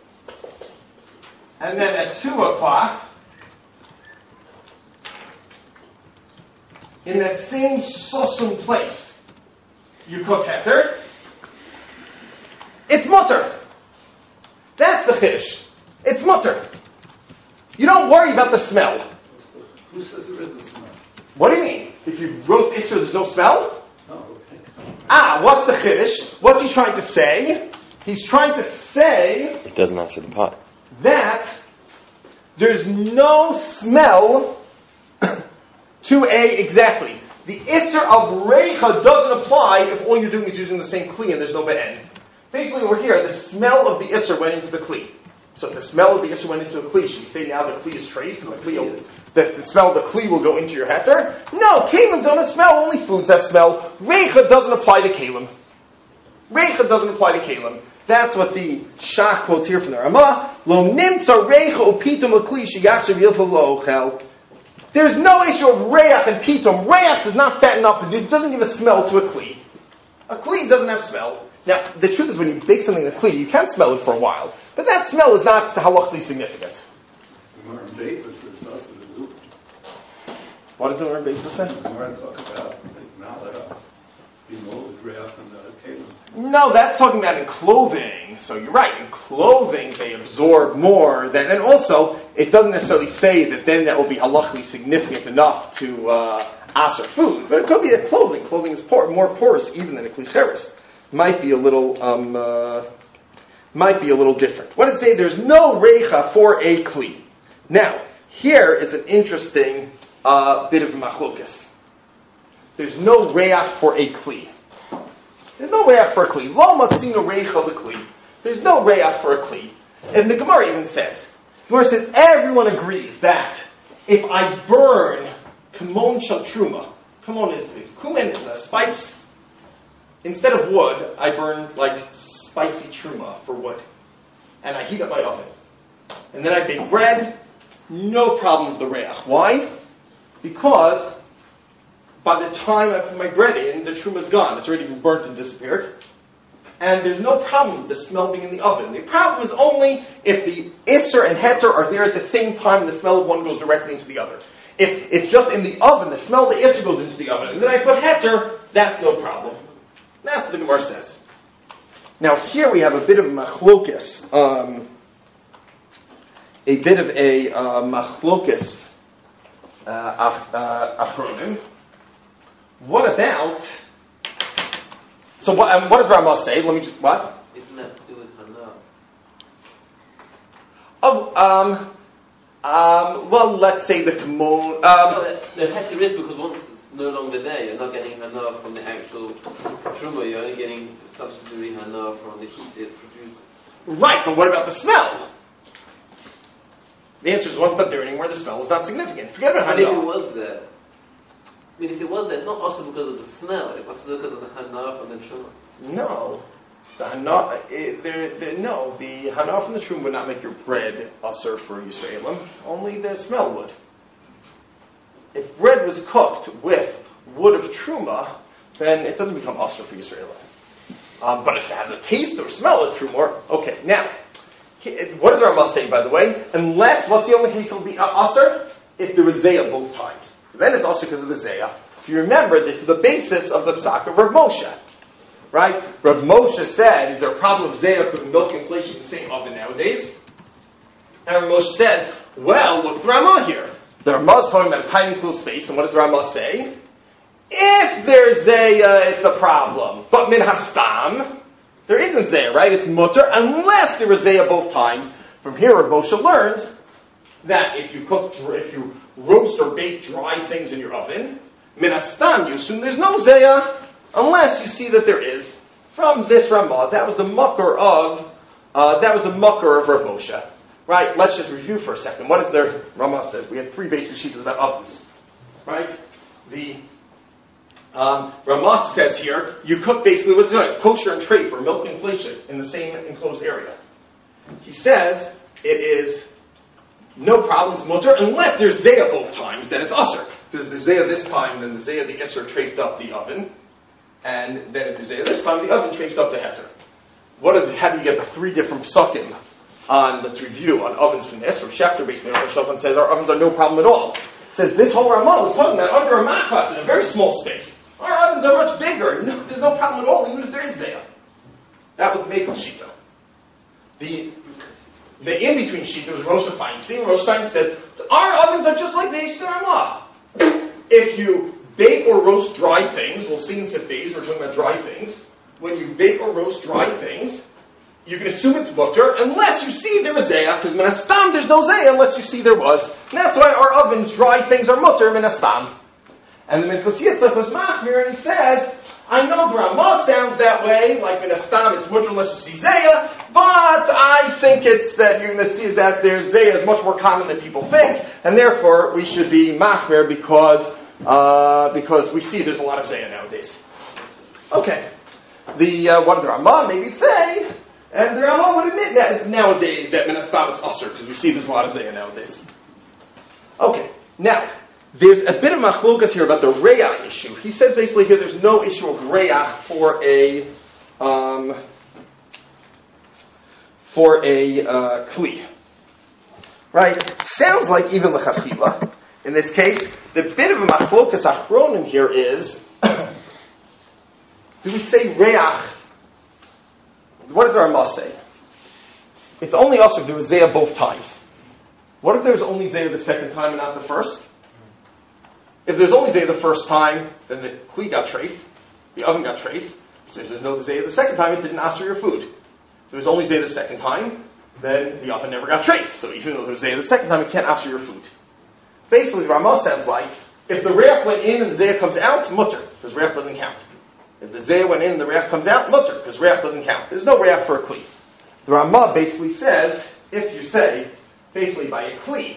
Speaker 1: and then at two o'clock, in that same Sosum place, you cook Heter, it's mutter. That's the chiddush. It's mutter. You don't worry about the smell.
Speaker 2: Who says there is a smell?
Speaker 1: What do you mean? If you roast Isser, there's no smell?
Speaker 2: Oh, okay.
Speaker 1: Ah, what's the chiddush? What's he trying to say? He's trying to say
Speaker 4: It doesn't answer the pot.
Speaker 1: that there's no smell to a, exactly. The Isser of Reicha doesn't apply if all you're doing is using the same Kli and there's no Be'en. Basically, we're here, the smell of the Isser went into the Kli. So if the smell of the Isser went into the Kli, should we say now the Kli is treif and the Kli will, that the smell of the Kli will go into your Heter? No, Kalim don't have smell, only foods have smell. Reicha doesn't apply to Kalim. Reicha doesn't apply to Kalim. That's what the Shach quotes here from the Ramah. Lo nimtza reicha upitum l'kli sheyakshav yilfa lo. There's no issue of reach and pitum. Reach does not fatten up. It doesn't give a smell to a kli. A kli doesn't have smell. Now, the truth is, when you bake something in a kli, you can smell it for a while, but that smell is not halachically significant.
Speaker 2: Gemara in Beitza says also the loop.
Speaker 1: What does the Gemara in Beitza say?
Speaker 2: Gemara talk about now that uh, you know the reach and the kalim.
Speaker 1: No, that's talking about in clothing. So you're right. In clothing, they absorb more than, and also, it doesn't necessarily say that then that will be halachically significant enough to uh, aser food. But it could be that clothing. Clothing is por- more porous even than a klicheres. Might be a little, um, uh, might be a little different. What did it say? There's no reicha for a kli. Now, here is an interesting uh, bit of machlokas. There's no reach for a kli. There's no reach for a kli. Lo matzino reicha l'kli. there's no reach for a kli. And the Gemara even says, the Gemara says, everyone agrees that if I burn kamon shel truma, kamon is, is kumen, it's a spice. Instead of wood, I burn like spicy truma for wood. And I heat up my oven. And then I bake bread, no problem with the reach. Why? Because by the time I put my bread in, the truma's gone. It's already been burnt and disappeared. And there's no problem with the smell being in the oven. The problem is only if the Isser and Heter are there at the same time and the smell of one goes directly into the other. If it's just in the oven, the smell of the Isser goes into the oven, and then I put Heter, that's no problem. That's what the Gemara says. Now here we have a bit of machlokus, um, a bit of a uh, machlokus uh, achronim. What about... So what, um, what does Ramah say? Let me just, what?
Speaker 5: Isn't that to do with Hana?
Speaker 1: Oh, um, um, well, let's say the Kamon, um,
Speaker 5: No, the heter is because once it's no longer there, you're not getting Hana from the actual Truma, you're only getting subsidiary Hana from the heat it produces.
Speaker 1: right, but what about the smell? The answer is once not there anymore, the smell is not significant. Forget about
Speaker 5: But if it
Speaker 1: Hana.
Speaker 5: was there, I mean, if it was there, it's not also because of the smell, it's also because of the Hana from the Truma.
Speaker 1: No. The Hana, it, the, the, no, the Hana from the Trum would not make your bread usher for Yisraelim, only the smell would. If bread was cooked with wood of Truma, then it doesn't become usher for Yisraelim. Um, but if it has a taste or smell of Truma, okay. Now, what does Ramah say, by the way? Unless, what's the only case it will be uh, usher? If there was Zayah both times. Then it's also because of the Zayah. If you remember, this is the basis of the Psak of Rav Moshe. Right? Rav Moshe said, is there a problem of Zayah because milk inflation in the same oven nowadays? And Rav Moshe says, well, look at the Ramah here. The Ramah is talking about a tiny close space, and what does the Ramah say? If there's Zayah, it's a problem. But min hastam, there isn't Zayah, right? It's mutter, unless there was Zayah both times. From here, Rav Moshe learned that if you cook, if you roast or bake dry things in your oven, min hastam, you assume there's no Zayah, unless you see that there is. From this Ramah, that was the mucker of, uh, that was the mucker of Rav Moshe. Right, let's just review for a second. What is there? Ramah says we had three basic sheets about ovens. Right? The um, Ramah says here, you cook basically what's doing, kosher and tray for milk inflation in the same enclosed area. He says it is no problems mutter unless there's zayah both times, then it's usher. Because there's zayah this time, then the zayah the isser trafed up the oven, and then if there's zayah this time, the oven trafed up the heter. What is? How do you get the three different psukim on, let's review, on ovens from this? From Schechter basically, Rosh Hashanah says our ovens are no problem at all. Says this whole Ramah was talking about under a makras in a very small space. Our ovens are much bigger. No, there's no problem at all, even if there is zayah. That was Mekel Shita. The the in-between Shita was Rosh Feinstein. Rosh Feinstein says, our ovens are just like the Yeshter Ramah. If you bake or roast dry things, we'll see in Sifis, we're talking about dry things. When you bake or roast dry things, you can assume it's mutter unless you see there was zayah, because minastam there's no zayah unless you see there was. And that's why our ovens, dry things, are mutter minastam. And the Minchasiyat was machmir, and he says, I know the Ramah sounds that way, like minastam it's mutter unless you see zayah, but I think it's that you're going to see that there's zayah is much more common than people think, and therefore we should be machmir because uh, because we see there's a lot of zayah nowadays. Okay. The uh, what did the Ramah maybe say? And the Ramah would admit that nowadays that minastam it's usher, because we see there's a lot of zayah nowadays. Okay, now, there's a bit of machlokas here about the reyach issue. He says basically here there's no issue of reyach for a, um, for a uh, kli. Right? Sounds like even l'chachila. In this case, the bit of a machlokas achronim here is, do we say reyach? What does the Ramah say? It's only us if there was zayah both times. What if there was only zayah the second time and not the first? If there's only zayah the first time, then the kli got treif, the oven got treif. So if there's no zayah the second time, it didn't answer your food. If there was only zayah the second time, then the oven never got treif. So even though there's zayah the second time, it can't answer your food. Basically, the Ramah sounds like, if the reach went in and the zayah comes out, mutter, because reach doesn't count. If the zayah went in and the reach comes out, mutter, because reach doesn't count. There's no reach for a kli. The Ramah basically says, if you say, basically by a kli,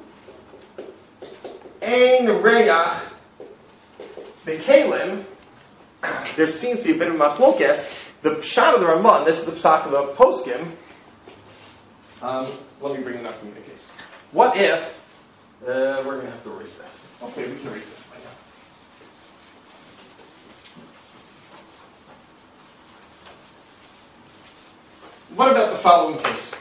Speaker 1: ein reach bekalim, there seems to be a bit of machlokes. The pshat of the Ramah, and this is the psak of the poskim. Um, let me bring it up in the case. What if uh, we're going to have to erase this? Okay, we can erase this by now. What about the following case?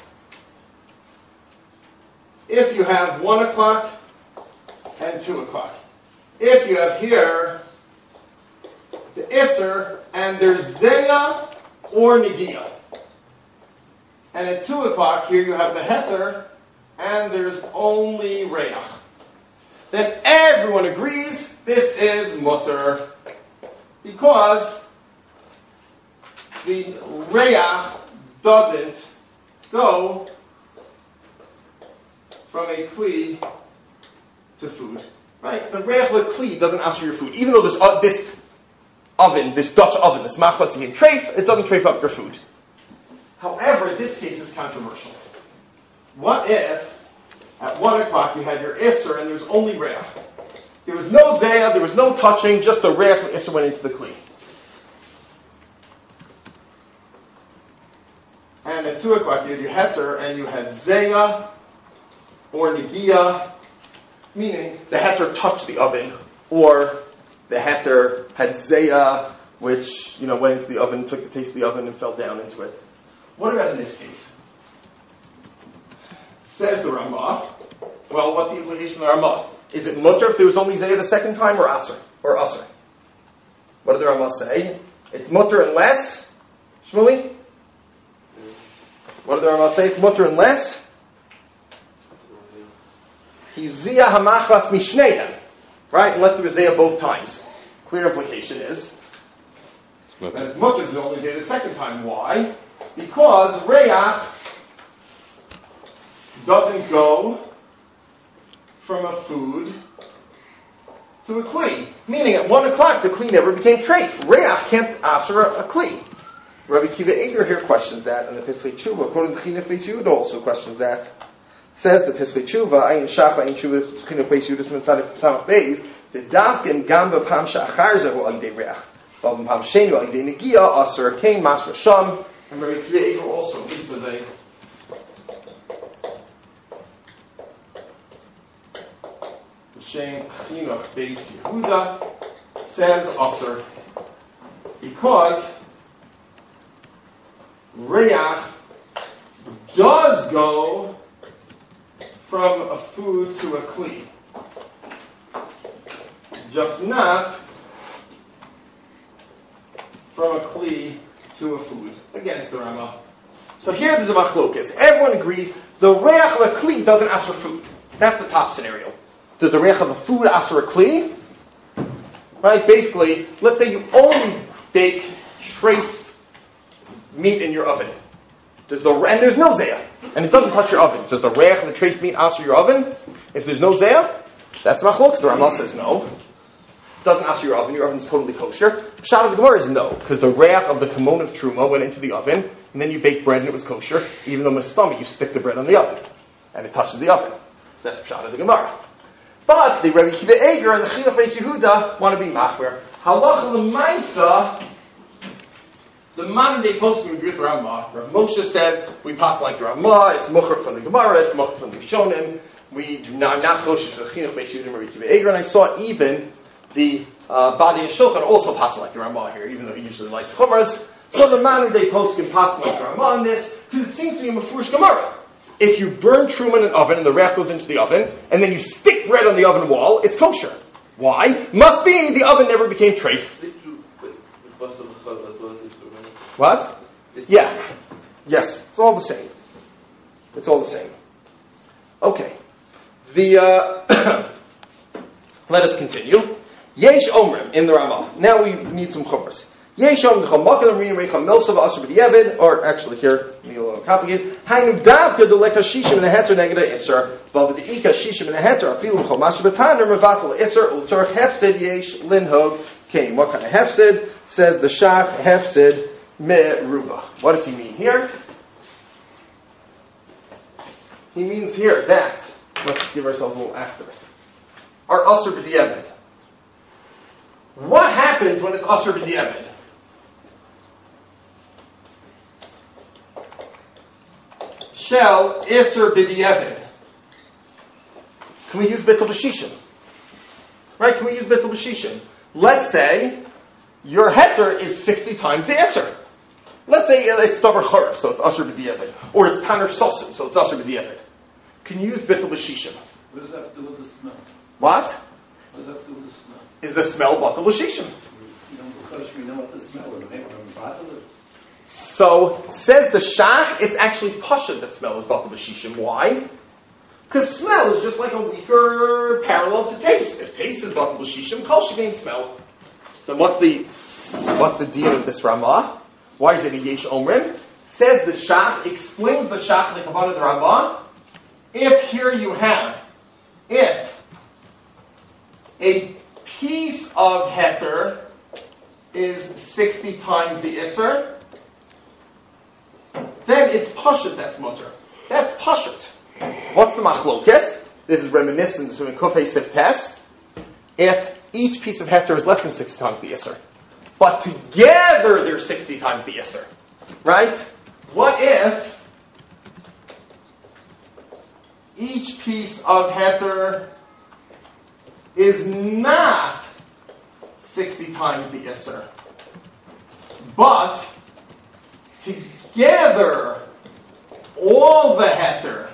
Speaker 1: If you have one o'clock and two o'clock, if you have here the Isser and there's Zeya or Negiah, and at two o'clock here you have the Heter and there's only Reach, then everyone agrees this is Mutter because the Reach doesn't go from a kli to food, right? The reich with kli doesn't ask for your food, even though this uh, this oven, this Dutch oven, this machbas you can treif, it doesn't treif up your food. However, this case is controversial. What if at one o'clock you had your isser and there's only reich? There was no zeya, there was no touching, just the reich and isser went into the kli. And at two o'clock you had your heter and you had zeya or negiah, meaning the heter touched the oven, or the heter had zeya, which, you know, went into the oven, took the taste of the oven and fell down into it. What about in this case? Says the Ramah. Well, what's the implication of the Ramah? Is it mutter if there was only zeya the second time, or aser? Or aser? What did the Ramah say? It's mutter unless, Shmuli? What did the Ramah say? It's mutter unless Hizia hamachlas mishneihem, right? Unless there was zeya both times. Clear implication is that it's mutter is only zeya the second time. Why? Because reach doesn't go from a food to a kli. Meaning, at one o'clock the kli never became treif. Reach can't aser a kli. Rabbi Kiva Eger here questions that, and the Pischei Tshuva, according to Chinuch Beis Yehuda, also questions that. Says the Pischei Tshuva, Ayin Shacha, Ayin Tshuva, Chinuch Beis Yehuda, Samach Beis, the Dafkin Gamba Pam Shachar Zehu Agdei Reach, Bavim Pam Shenu Agdei Negiah, Aser Kain Mas Rasham, and Rabbi Kiva Eger also, at least as a Shem Chinuch Beis Yehuda says Aser, because Reach does go from a food to a kli, just not from a kli to a food. Against the Ramah. So here there's a machlokas. Everyone agrees the reach of a kli doesn't ask for food. That's the top scenario. Does the reach of a food ask for a kli? Right? Basically, let's say you only bake treif meat in your oven. Does the and there's no zeya, and it doesn't touch your oven. Does the reich and the treif meat ask for your oven? If there's no zeya, that's machlokes. The Ramah says no. It doesn't ask for your oven. Your oven is totally kosher. Pshat of the Gemara is no, because the reich of the kamon of truma went into the oven, and then you bake bread and it was kosher. Even though mistami, you stick the bread on the oven, and it touches the oven. So that's pshat of the Gemara. But the Rabbi Kiva Eger and the Chinuch Beis Yehuda want to be machmer. Halacha l'maisa. The modern day poskim agree with Ramah. Rav Moshe says we pass like Ramah. It's mucher from the Gemara. It's mucher from the Rishonim. We do not not kosher to the Chinuch Beis Yehuda and Rabbi Kiva Eger. And I saw even the uh, Badi and Shulchan also pass like the Ramah here, even though he usually likes chumras. So the modern day poskim pass like Ramah on this because it seems to be a mafurish Gemara. If you burn truma in an oven and the reich goes into the oven, and then you stick bread on the oven wall, it's kosher. Why? Must be the oven never became treif. What? Yeah. Yes. It's all the same. It's all the same. Okay. The uh, let us continue. Yesh Omrim in the Ramah. Now we need some chumras. Yesh Omrim Chamakal Rin Reicha Milsa V'Asher B'Diavad, or actually here, a little complicated. Hainu Davka Deleka Shishim in a Heter Negeda Isser. Val V'Deika Shishim in a Heter Afilu Chomash B'Taner Mevatel Isser Ultzor Hefsid Yesh Linhog Came. What kind of Hefsid? Says the Shach Hefsid. Meruba. What does he mean here? he means here that, let's give ourselves a little asterisk, are Asr B'di'evet. What happens when it's Asr B'di'evet? Shel Isser B'di'evet. Can we use Bittul B'shishim? Right, can we use Bittul B'shishim? Let's say your heter is sixty times the Isser. Let's say it's Davar Charef, so it's Asr B'di'evet. Or it's Taner Sosin, so it's Asr B'di'evet. Can you use Bittul B'shishim?
Speaker 2: What does that have to do with the smell?
Speaker 1: What?
Speaker 2: What does that have to do with the smell?
Speaker 1: Is the smell Bittul B'shishim?
Speaker 2: You know, because we know what the smell is. Maybe I'm bothered.
Speaker 1: So, says the Shach, it's actually Pasha that smell is Bittul B'shishim. Why? Because smell is just like a weaker parallel to taste. If taste is Bittul B'shishim, Kol Shekein smell. So what's the what's the deal of this Ramah? Why is it a Yesh Omrim? Says the Shach, explains the Shach, the Kavanah of the Ramah. If here you have, if a piece of heter is sixty times the Isser, then it's Pashut that's mutter. That's Pashut. What's the Machlokes? This is reminiscent to Kufay Siftes. If each piece of heter is less than sixty times the Isser, but together they're sixty times the Isser, right? What if each piece of heter is not sixty times the Isser, but together all the heter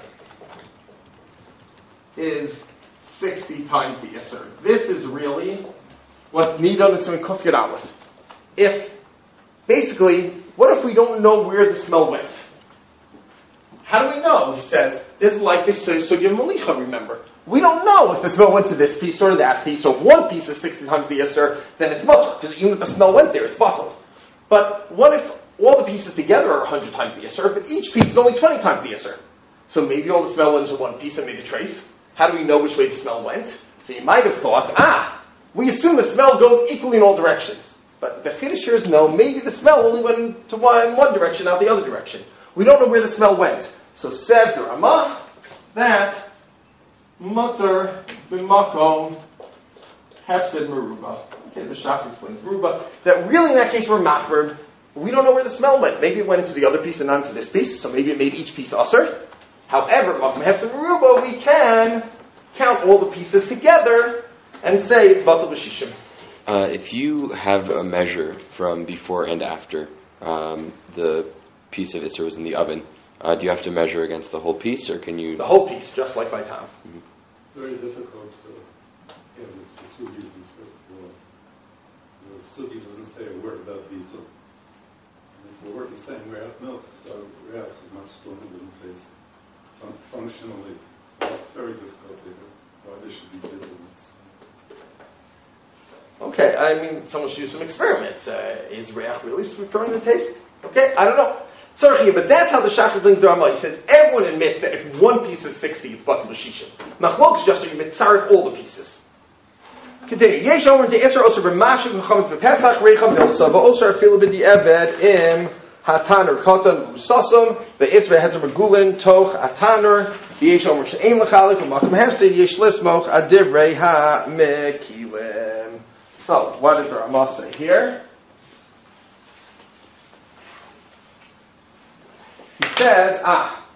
Speaker 1: is sixty times the Isser? This is really what Nidon is in Kuf Yud Aleph. If, basically, what if we don't know where the smell went? How do we know? He says, this is like this Sugya Malicha, remember. We don't know if the smell went to this piece or to that piece. So if one piece is sixty times the Isser, then it's Batal. Because even if the smell went there, it's Batal. But what if all the pieces together are one hundred times the Isser, but each piece is only twenty times the Isser? So maybe all the smell went into one piece and made a treif. How do we know which way the smell went? So you might have thought, ah, we assume the smell goes equally in all directions. But the Chiddush here is no, maybe the smell only went to one, in one direction, not the other direction. We don't know where the smell went. So says the Ramah that mutter b'makom hefsed meruba. Okay, the Shach explains meruba. That really in that case we're machmer. We don't know where the smell went. Maybe it went into the other piece and not into this piece. So maybe it made each piece usher. However, makom hefsed meruba, we can count all the pieces together and say it's Batal B'shishim.
Speaker 4: Uh, if you have a measure from before and after um, the piece of Isser was in the oven, uh, do you have to measure against the whole piece, or can you...
Speaker 1: The whole piece, just like by time.
Speaker 4: Mm-hmm.
Speaker 6: It's very difficult to get this for two reasons. First of all, the Sugi doesn't say a word about diesel. And if we work the same way out milk, so react is much stronger than taste fun- functionally. So it's very difficult to hear why there should be difference.
Speaker 1: Okay, I mean, someone should do some experiments. Uh, is reach really stronger than taste? Okay, I don't know. Sorry, but that's how the Shach is linked to Ramah. He says everyone admits that if one piece is sixty, it's Batal B'shishim. Machlokes just so you mitzaref all the pieces. Continue. Yesh omer de Isser oser b'mashik v'chametz v'pesach reicham v'osa v'oser afilu b'di'eved im hataner chotan v'sasum v'isra heter megulin toch hataner v'yesh omer she'ein l'chalik v'makom hefsid yesh lismoch adivrei ha'mekilim. So, what does the Ramah say here? He says, ah,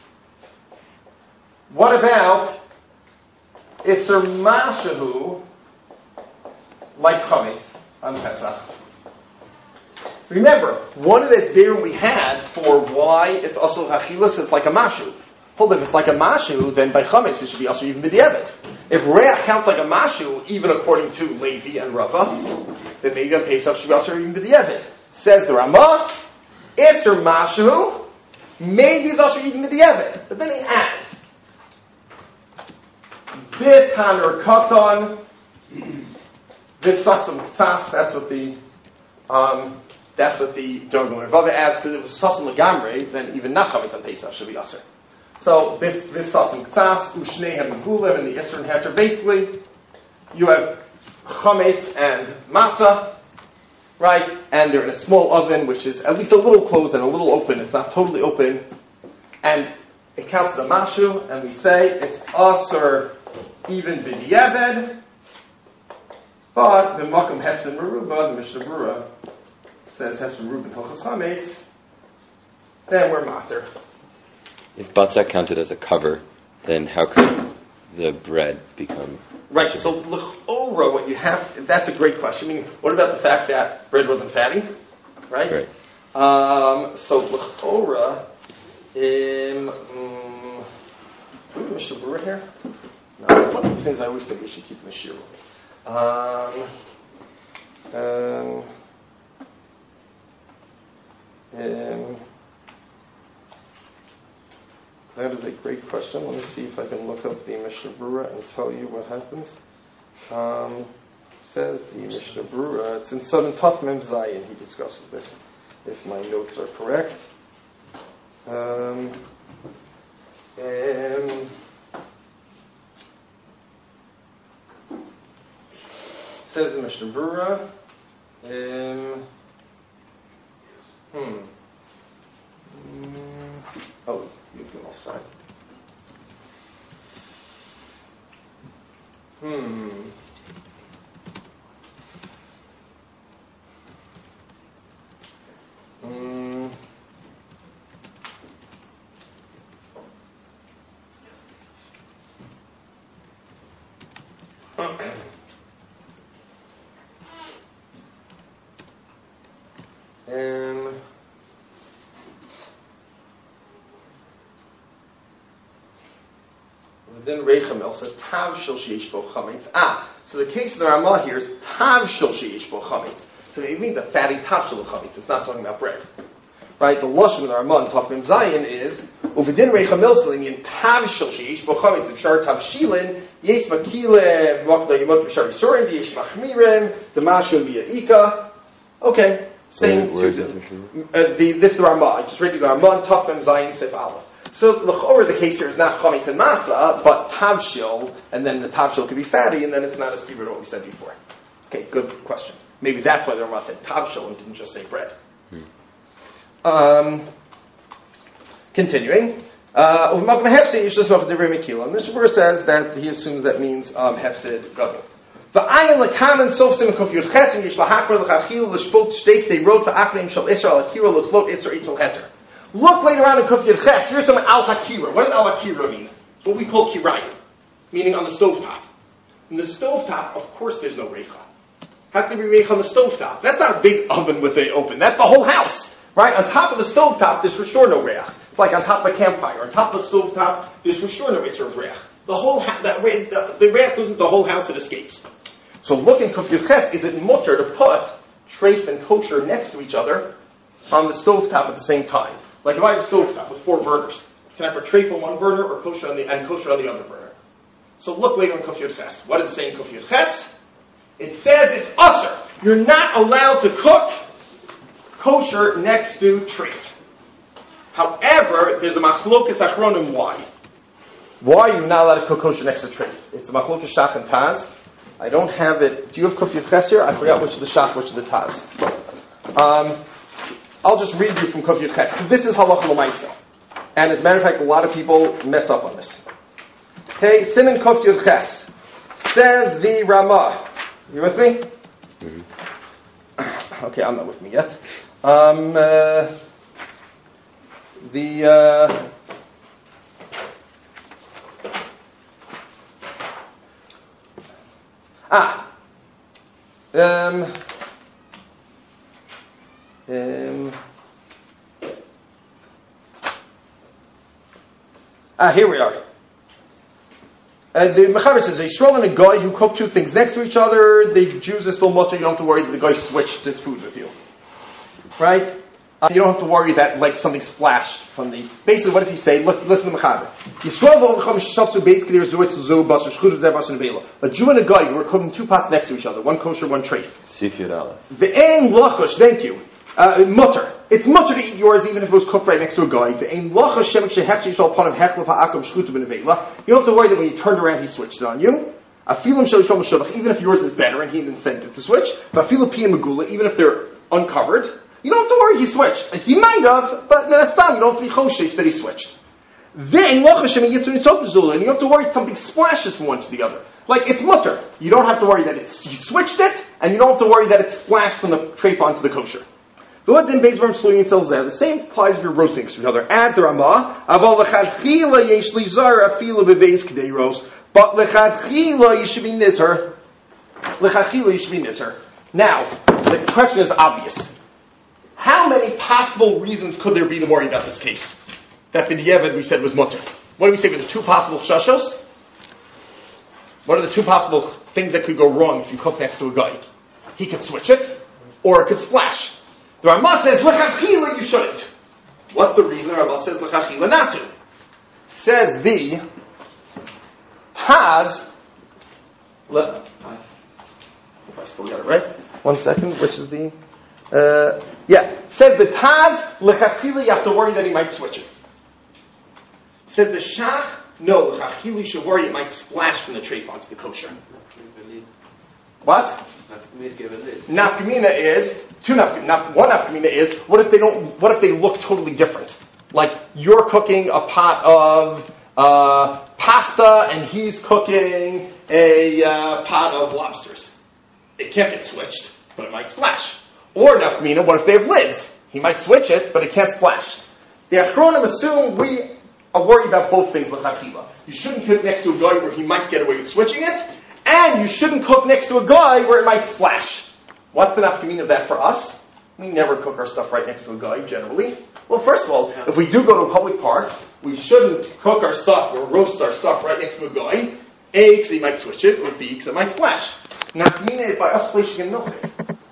Speaker 1: what about Isser Mashahu, like Chametz on Pesach? Remember, one of the Tzbeir we had for why it's also Hachilus, it's like a Mashu. Hold on, if it's like a Mashu, then by Chametz it should be also even B'di'evet. If Reach counts like a Mashu, even according to Levi and Rava, then maybe on Pesach should be also even B'di'evet. Says the Ramah, Isser Mashu, maybe it's also even B'di'evet. But then he adds, Bitan or Katan, V'sasum Tzas, that's what the, um, that's what the Dorgan Rava adds, because if it was Sasum Lagamre, then even not Chametz on Pesach should be Aser. So this this Sasum Ktsas, Ushnehem Gulim, and the Isser and Heter. Basically, you have Chametz and Matzah, right? And they're in a small oven, which is at least a little closed and a little open. It's not totally open. And it counts as a mashu, and we say it's asur even b'di'eved. But the makom hefsin meruba, the Mishnah Berurah says hefsin meruba in Hilchos Chametz, then we're mater.
Speaker 4: If batzak counted as a cover, then how could the bread become?
Speaker 1: Right, so l'chora, what you have, that's a great question. I mean, what about the fact that bread wasn't fatty? Right?
Speaker 4: Right.
Speaker 1: Um, so l'chora, um, um, do we have a Mishnah Berurah here? No, one of these things I always think we should keep in the shiur. Um, um, um, that is a great question. Let me see if I can look up the Mishnah Berurah and tell you what happens. Um, says the Mishnah Berurah, it's in Sudden Tuf Mem Zayin, he discusses this, if my notes are correct. Um, um, says the Mishnah Berurah, um, hmm, mm, oh, you can all sign. Hmm. Mm. Okay. Um. Then Rechamel says Tav Shel Sheish Bo Chametz. Ah, so the case of the Ramah here is Tav Shel Sheish Bo Chametz. So it means a fatty Tav Shel Chametz. It's not talking about bread, right? The lashon of the Ramah in Taf Mem Zayin is Uvedin Rechamel Selim in Tav Shel Sheish Bo Chametz and Shar Tav Shilin Yesh Makile Makda Yimot B'Shar Yisurim Yesh Machmirim the Mashul Miyaika. Okay, same.
Speaker 4: Where, where
Speaker 1: to
Speaker 4: is
Speaker 1: the,
Speaker 4: this
Speaker 1: uh, the this is the Ramah. I just read you the Ramah in Taf Mem Zayin Sif Aleph. So l'chora, the case here is not chametz and matzah, but tavshil, and then the tavshil could be fatty, and then it's not as stupid what we said before. Okay, good question. Maybe that's why the Ramah said tavshil and didn't just say bread. Hmm. Um, continuing. Uh, and this verse says that he assumes that means um, hefsid gadol. V'ayin lekamen sof sim kuf yud chesim yish lahakmer l'chachil l'shpot shteik they wrote v'achrim shal Israel akira l'tzlot Israel itzel heter. Look later on in Kuf Yud Ches. Here's some al hakira. What does al hakira mean? It's what we call kirayim, meaning on the stovetop. In the stovetop, of course, there's no reicha. How can there be reicha on the stovetop? That's not a big oven with a open. That's the whole house, right? On top of the stovetop, there's for sure no reich. It's like on top of a campfire. On top of the stovetop, there's for sure no isser of reich. The whole ha- that re- the, the reich goes into the whole house. It escapes. So look in Kuf Yud Ches. Is it mutter to put treif and kosher next to each other on the stovetop at the same time? Like if I have a stovetop with four burners, can I put treif on one burner or kosher on the and kosher on the other burner? So look later in Kuf Yud Ches. What does it say in Kuf Yud Ches? It says it's usher. You're not allowed to cook kosher next to treif. However, there's a machlokas achronim why. Why are you not allowed to cook kosher next to treif? It's a machlokas shach and taz. I don't have it. Do you have Kuf Yud Ches here? I forgot which is the shach, which is the taz. Um, I'll just read you from Kuf Yud Ches, because this is halacha l'maisa. And as a matter of fact, a lot of people mess up on this. Okay, Siman Kuf Yud Ches. Says the Ramah. You with me? Mm-hmm. Okay, I'm not with me yet. Um, uh, the... Uh, ah. Um... Um, ah, here we are. Uh, the Mechaber says, Yisrael and a guy who cook two things next to each other, the Jews are still mutter, you don't have to worry that the guy switched his food with you. Right? Uh, you don't have to worry that, like, something splashed from the... Basically, what does he say? Look, listen to Mechaber. A Jew and a guy who are cooking two pots next to each other, one kosher, one treif.
Speaker 4: Sifyud Aleph.
Speaker 1: Ve'en lachash, thank you. Uh, mutter. It's mutter to eat yours even if it was cooked right next to a guy. You don't have to worry that when you turned around he switched it on you. Even if yours is better and he didn't send it to switch. Even if they're uncovered. You don't have to worry he switched. Like, he might have, but that's not. You don't have to be choshesh that he switched. And you have to worry something splashes from one to the other. Like, it's mutter. You don't have to worry that it's, you switched it, and you don't have to worry that it splashed from the treif onto the kosher. The same applies if you're roasting each other. Add the Ramah, but lechatchila you should be nizar. Lechatchila you should be nizar. Now, the question is obvious. How many possible reasons could there be to worry about this case? That b'diavad we said was mutter. What do we say for the two possible shashos? What are the two possible things that could go wrong if you cook next to a guy? He could switch it, or it could splash. The Ramah says, lechatchila you shouldn't. What's the reason the Ramah says lechatchila not to? Says the Taz, le, if I still got it right, one second, which is the, uh, yeah, says the Taz, lechatchila you have to worry that he might switch it. Said the Shach, no, lechatchila you should worry it might splash from the treif onto the kosher. What? Nafkamina is two nafkamina. One nafkamina is what if they don't? What if they look totally different? Like you're cooking a pot of uh, pasta and he's cooking a uh, pot of lobsters. It can't get switched, but it might splash. Or nafkamina, what if they have lids? He might switch it, but it can't splash. The Achronim assume we are worried about both things. L'chachila, you shouldn't cook next to a guy where he might get away with switching it. And you shouldn't cook next to a guy where it might splash. What's the nafkamina of that for us? We never cook our stuff right next to a guy, generally. Well, first of all, yeah. If we do go to a public park, we shouldn't cook our stuff or roast our stuff right next to a guy. A, because he might switch it, or B, because it might splash. Nafkamina is by us fleshing and milking.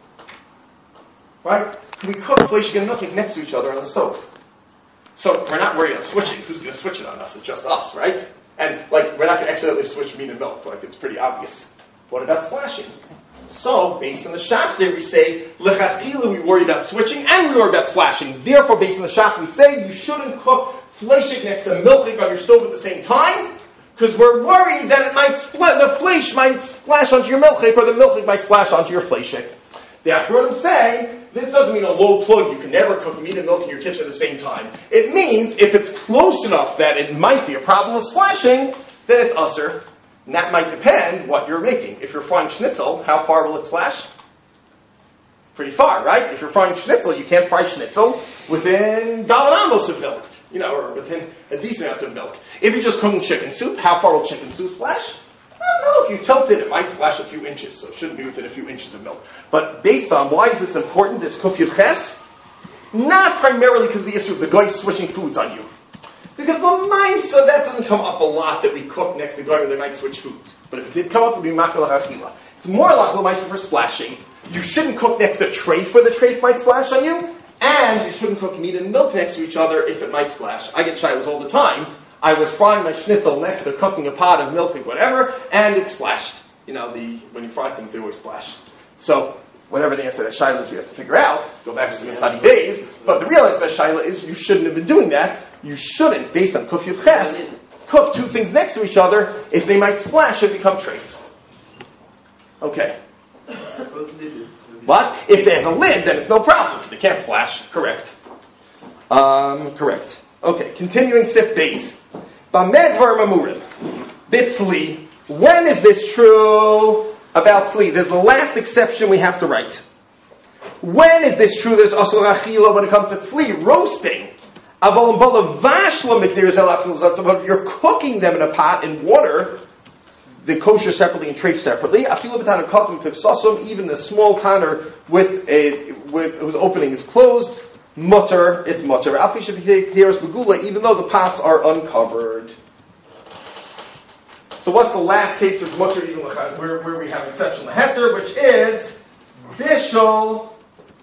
Speaker 1: Right? We cook fleshing and milking next to each other on the stove. So we're not worried about switching. Who's going to switch it on us? It's just us, right? And, like, we're not going to accidentally switch meat and milk. Like, it's pretty obvious. What about splashing? So, based on the Shach there, we say, lechatchila, we worry about switching, and we worry about splashing. Therefore, based on the Shach, we say you shouldn't cook fleshik next to milchik on your stove at the same time, because we're worried that it might spl- the flesh might splash onto your milchik, or the milchik might splash onto your fleshik. The Achronim say, this doesn't mean a low plug, you can never cook meat and milk in your kitchen at the same time. It means, if it's close enough that it might be a problem of splashing, then it's usser. And that might depend what you're making. If you're frying schnitzel, how far will it splash? Pretty far, right? If you're frying schnitzel, you can't fry schnitzel within galvanamos of milk, you know, or within a decent amount of milk. If you're just cooking chicken soup, how far will chicken soup splash? I don't know, if you tilt it, it might splash a few inches, so it shouldn't be within a few inches of milk. But based on why is this important, this kuf yud ches? Not primarily because of the issue of the guy switching foods on you. Because the ma'isa, that doesn't come up a lot that we cook next to guy where they might switch foods. But if it did come up, it would be makal ha'achila. It's more like l'maisa for splashing. You shouldn't cook next to a treif where the treif might splash on you, and you shouldn't cook meat and milk next to each other if it might splash. I get shilas all the time. I was frying my schnitzel next to cooking a pot of milk and whatever, and it splashed. You know, the when you fry things, they always splash. So, whatever the answer to that shaila is, you have to figure out. Go back to some inside days. But the real answer to that shaila is you shouldn't have been doing that. You shouldn't, based on kuf yud ches, cook two things next to each other if they might splash and become treif. Okay. But if they have a lid, then it's no problem because they can't splash. Correct. Um, correct. Okay, continuing sif base. Bamed var mamurim. Bitzli. When is this true about sli? There's the last exception we have to write. When is this true that it's asur achila when it comes to sli? Roasting. You're cooking them in a pot in water, the kosher separately and treif separately. Even a small tanner with a with whose opening is closed. Mutter, it's mutter. Even though the pots are uncovered. So what's the last case of mutter even where, where we have exception heter, which is bishul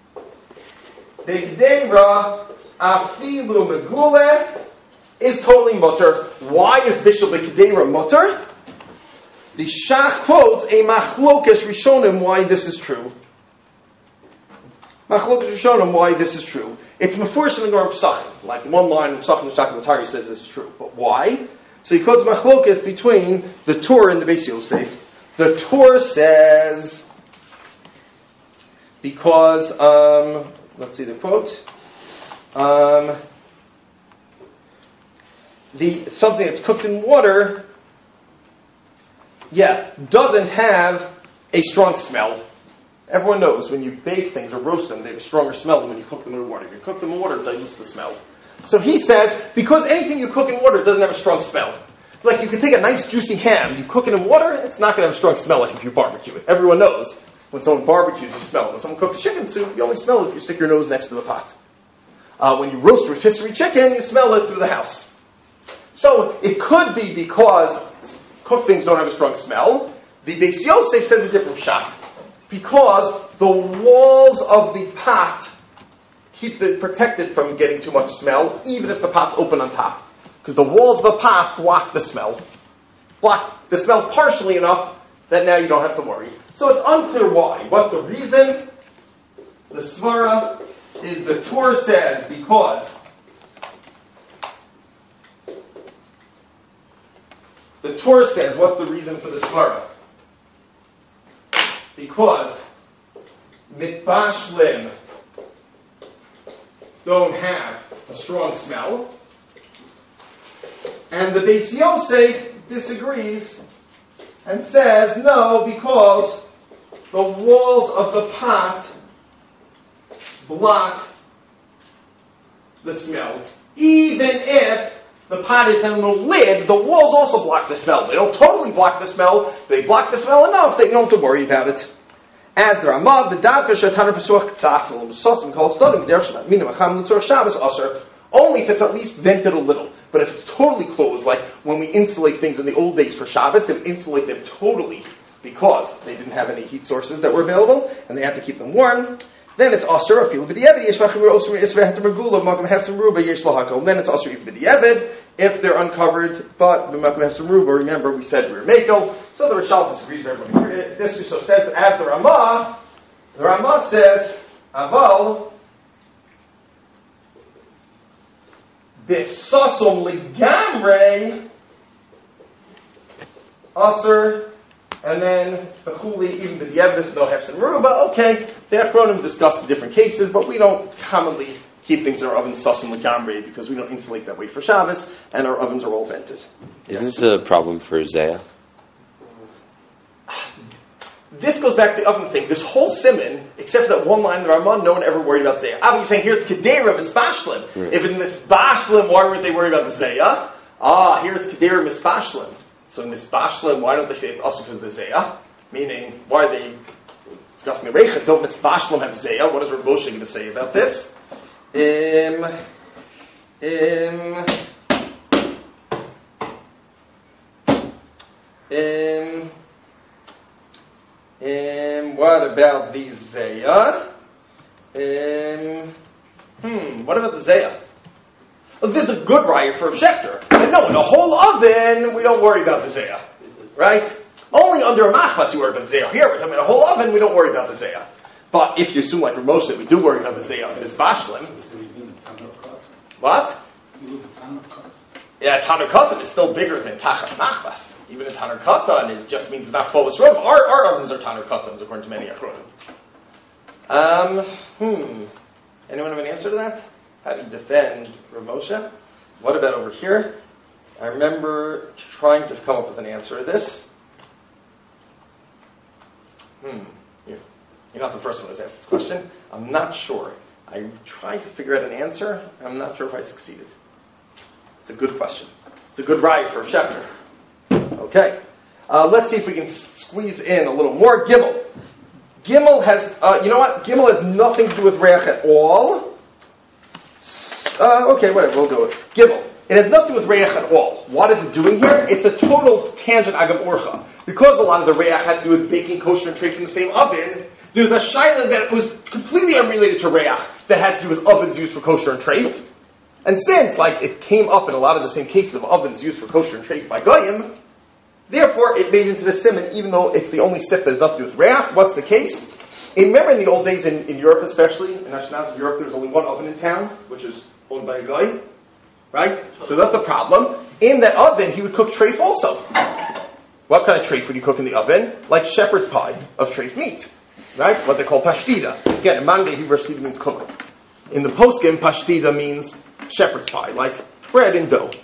Speaker 1: bigdeira afilu megule is totally mutter. Why is bishul bigdeira mutter? The Shach quotes a machlokas rishonim why this is true. Machlokas rishonim why this is true. It's mefurish in the Gemara Pesachim. Like one line in Pesachim, the Shach Matari says this is true. But why? So he quotes machlokas between the Torah and the Beis Yosef. The Torah says because um, let's see the quote. Um, the something that's cooked in water, yeah, doesn't have a strong smell. Everyone knows when you bake things or roast them, they have a stronger smell than when you cook them in water. If you cook them in water, it dilutes the smell. So he says, because anything you cook in water doesn't have a strong smell. Like you can take a nice juicy ham, you cook it in water, it's not going to have a strong smell like if you barbecue it. Everyone knows when someone barbecues, you smell it. When someone cooks chicken soup, you only smell it if you stick your nose next to the pot. Uh, when you roast rotisserie chicken, you smell it through the house. So it could be because cooked things don't have a strong smell. The Beis Yosef says a different shot. Because the walls of the pot keep it protected from getting too much smell, even if the pot's open on top. Because the walls of the pot block the smell. Block the smell partially enough that now you don't have to worry. So it's unclear why. What's the reason? The Svara is the Torah says because the Torah says, what's the reason for the Svara? Because mitbashlim don't have a strong smell, and the Beis Yosef disagrees and says no, because the walls of the pot block the smell. Even if the pot is on the lid, the walls also block the smell. They don't totally block the smell. They block the smell enough that you don't have to worry about it. And the Ramah, the Davka, Shatan, Pesuach, Tzatzel, Sosim, Kol Stodim, Dershma, Minam, Acham, Lutzor, Shabbos, Usher, only if it's at least vented a little. But if it's totally closed, like when we insulate things in the old days for Shabbos, they would insulate them totally because they didn't have any heat sources that were available, and they had to keep them warm. Then it's Asur, a field b'di'evid, yesh v'achim osur, yesh v'hetem regula, b'makom hefsim ruba, yesh lahakol. Then it's Asur even b'di'evid, if they're uncovered, but b'makom hefsim ruba, remember we said we're makel. So the Rishal disagrees with everybody. This so says that at the Ramah, the Ramah says, aval, b'sasom ligamre, Asur, and then Bechuli, even the Yevnis, no Hefsin Ruba. Okay, the Achronim discussed the different cases, but we don't commonly keep things in our ovens Sasim Lagamre because we don't insulate that way for Shabbos, and our ovens are all vented.
Speaker 4: Isn't this a problem for Zayah?
Speaker 1: This goes back to the oven thing. This whole simon, except for that one line in the Ramah, no one ever worried about Zayah. Ah, but you're saying here it's Kedera Mispashlim.
Speaker 4: Right.
Speaker 1: If in Mispashlim, why weren't they worried about the Zayah? Ah, here it's Kedera Mispashlim. So in Mispashlim, why don't they say it's also because of the Zayah? Meaning, why are they discussing the Reichet? Don't Mispashlim have Zayah? What is Rav Moshe going to say about this? Um, um, um, um, what about the Zayah? Um, hmm, what about the Zayah? Well, this is a good riot for a Schechter. And no, in a whole oven, we don't worry about the Zayah. Right? Only under a machmas you worry about the Zayah. Here, we're talking about a whole oven, we don't worry about the Zayah. But if you assume like Rav Moshe, we do worry about the Zayah in this Bashlim. What? Yeah, Tanur Katan is still bigger than Tachas Machmas. Even a Tanur Katan is just means it's not Folis Rov. Our, our ovens are Tanur Katans, according to many Achronim. Um, hmm. Anyone have an answer to that? How do you defend Rav Moshe? What about over here? I remember trying to come up with an answer to this. Hmm. You're, you're not the first one who's asked this question. I'm not sure. I'm trying to figure out an answer. I'm not sure if I succeeded. It's a good question. It's a good ride for a Schechter. Okay. Uh, let's see if we can squeeze in a little more. Gimel. Gimel has, uh, you know what? Gimel has nothing to do with Reach at all. Uh, okay, whatever, we'll go with Gimel. It has nothing to do with Reach at all. What is it doing here? It's a total tangent agam orcha. Because a lot of the Reach had to do with baking kosher and treif in the same oven, there's a shaila that was completely unrelated to Reach that had to do with ovens used for kosher and treif. And since, like, it came up in a lot of the same cases of ovens used for kosher and treif by Goyim, therefore it made into the simon, even though it's the only sif that has nothing to do with Reach. What's the case? And remember in the old days, in, in Europe especially, in Ashkenaz Europe, there was only one oven in town, which was owned by a guy, right? So that's the problem. In that oven, he would cook treif also. What kind of treif would you cook in the oven? Like shepherd's pie of treif meat, right? What they call pashtida. Again, in Mangay, Hebrew pashtida means cooking. In the poskim, pashtida means shepherd's pie, like bread and dough.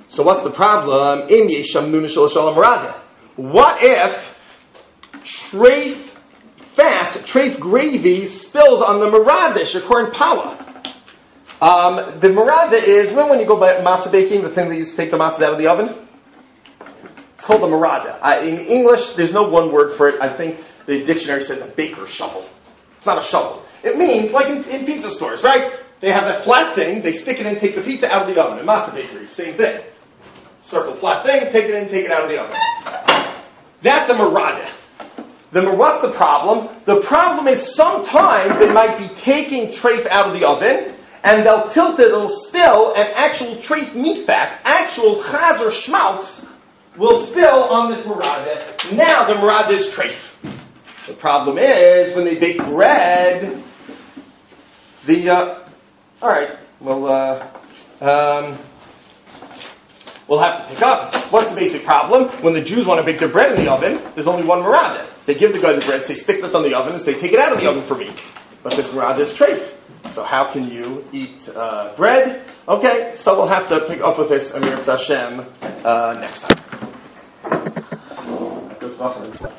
Speaker 1: So what's the problem? Im yesham nuna shel shalom marada. What if treif fat, treif gravy spills on the maradish, your corn pala? Um, the marada is, when, when you go by matzah baking, the thing that you use to take the matzah out of the oven? It's called the marada. Uh, in English, there's no one word for it. I think the dictionary says a baker's shovel. It's not a shovel. It means, like in, in pizza stores, right? They have that flat thing, they stick it in, take the pizza out of the oven. In matzah bakeries, same thing. Circle flat thing, take it in, take it out of the oven. That's a marada. The, what's the problem? The problem is sometimes they might be taking treif out of the oven, and they'll tilt it, it'll spill, and actual treif meat fat, actual chaz or schmaltz, will spill on this marada. Now the marada is treif. The problem is, when they bake bread, the, uh, alright, well, uh, um, we'll have to pick up. What's the basic problem? When the Jews want to bake their bread in the oven, there's only one marada. They give the guy the bread, say, stick this on the oven, and say, take it out of the oven for me. But this marada is treif. So how can you eat uh, bread? Okay, so we'll have to pick up with this Amir Hashem uh, next time. Good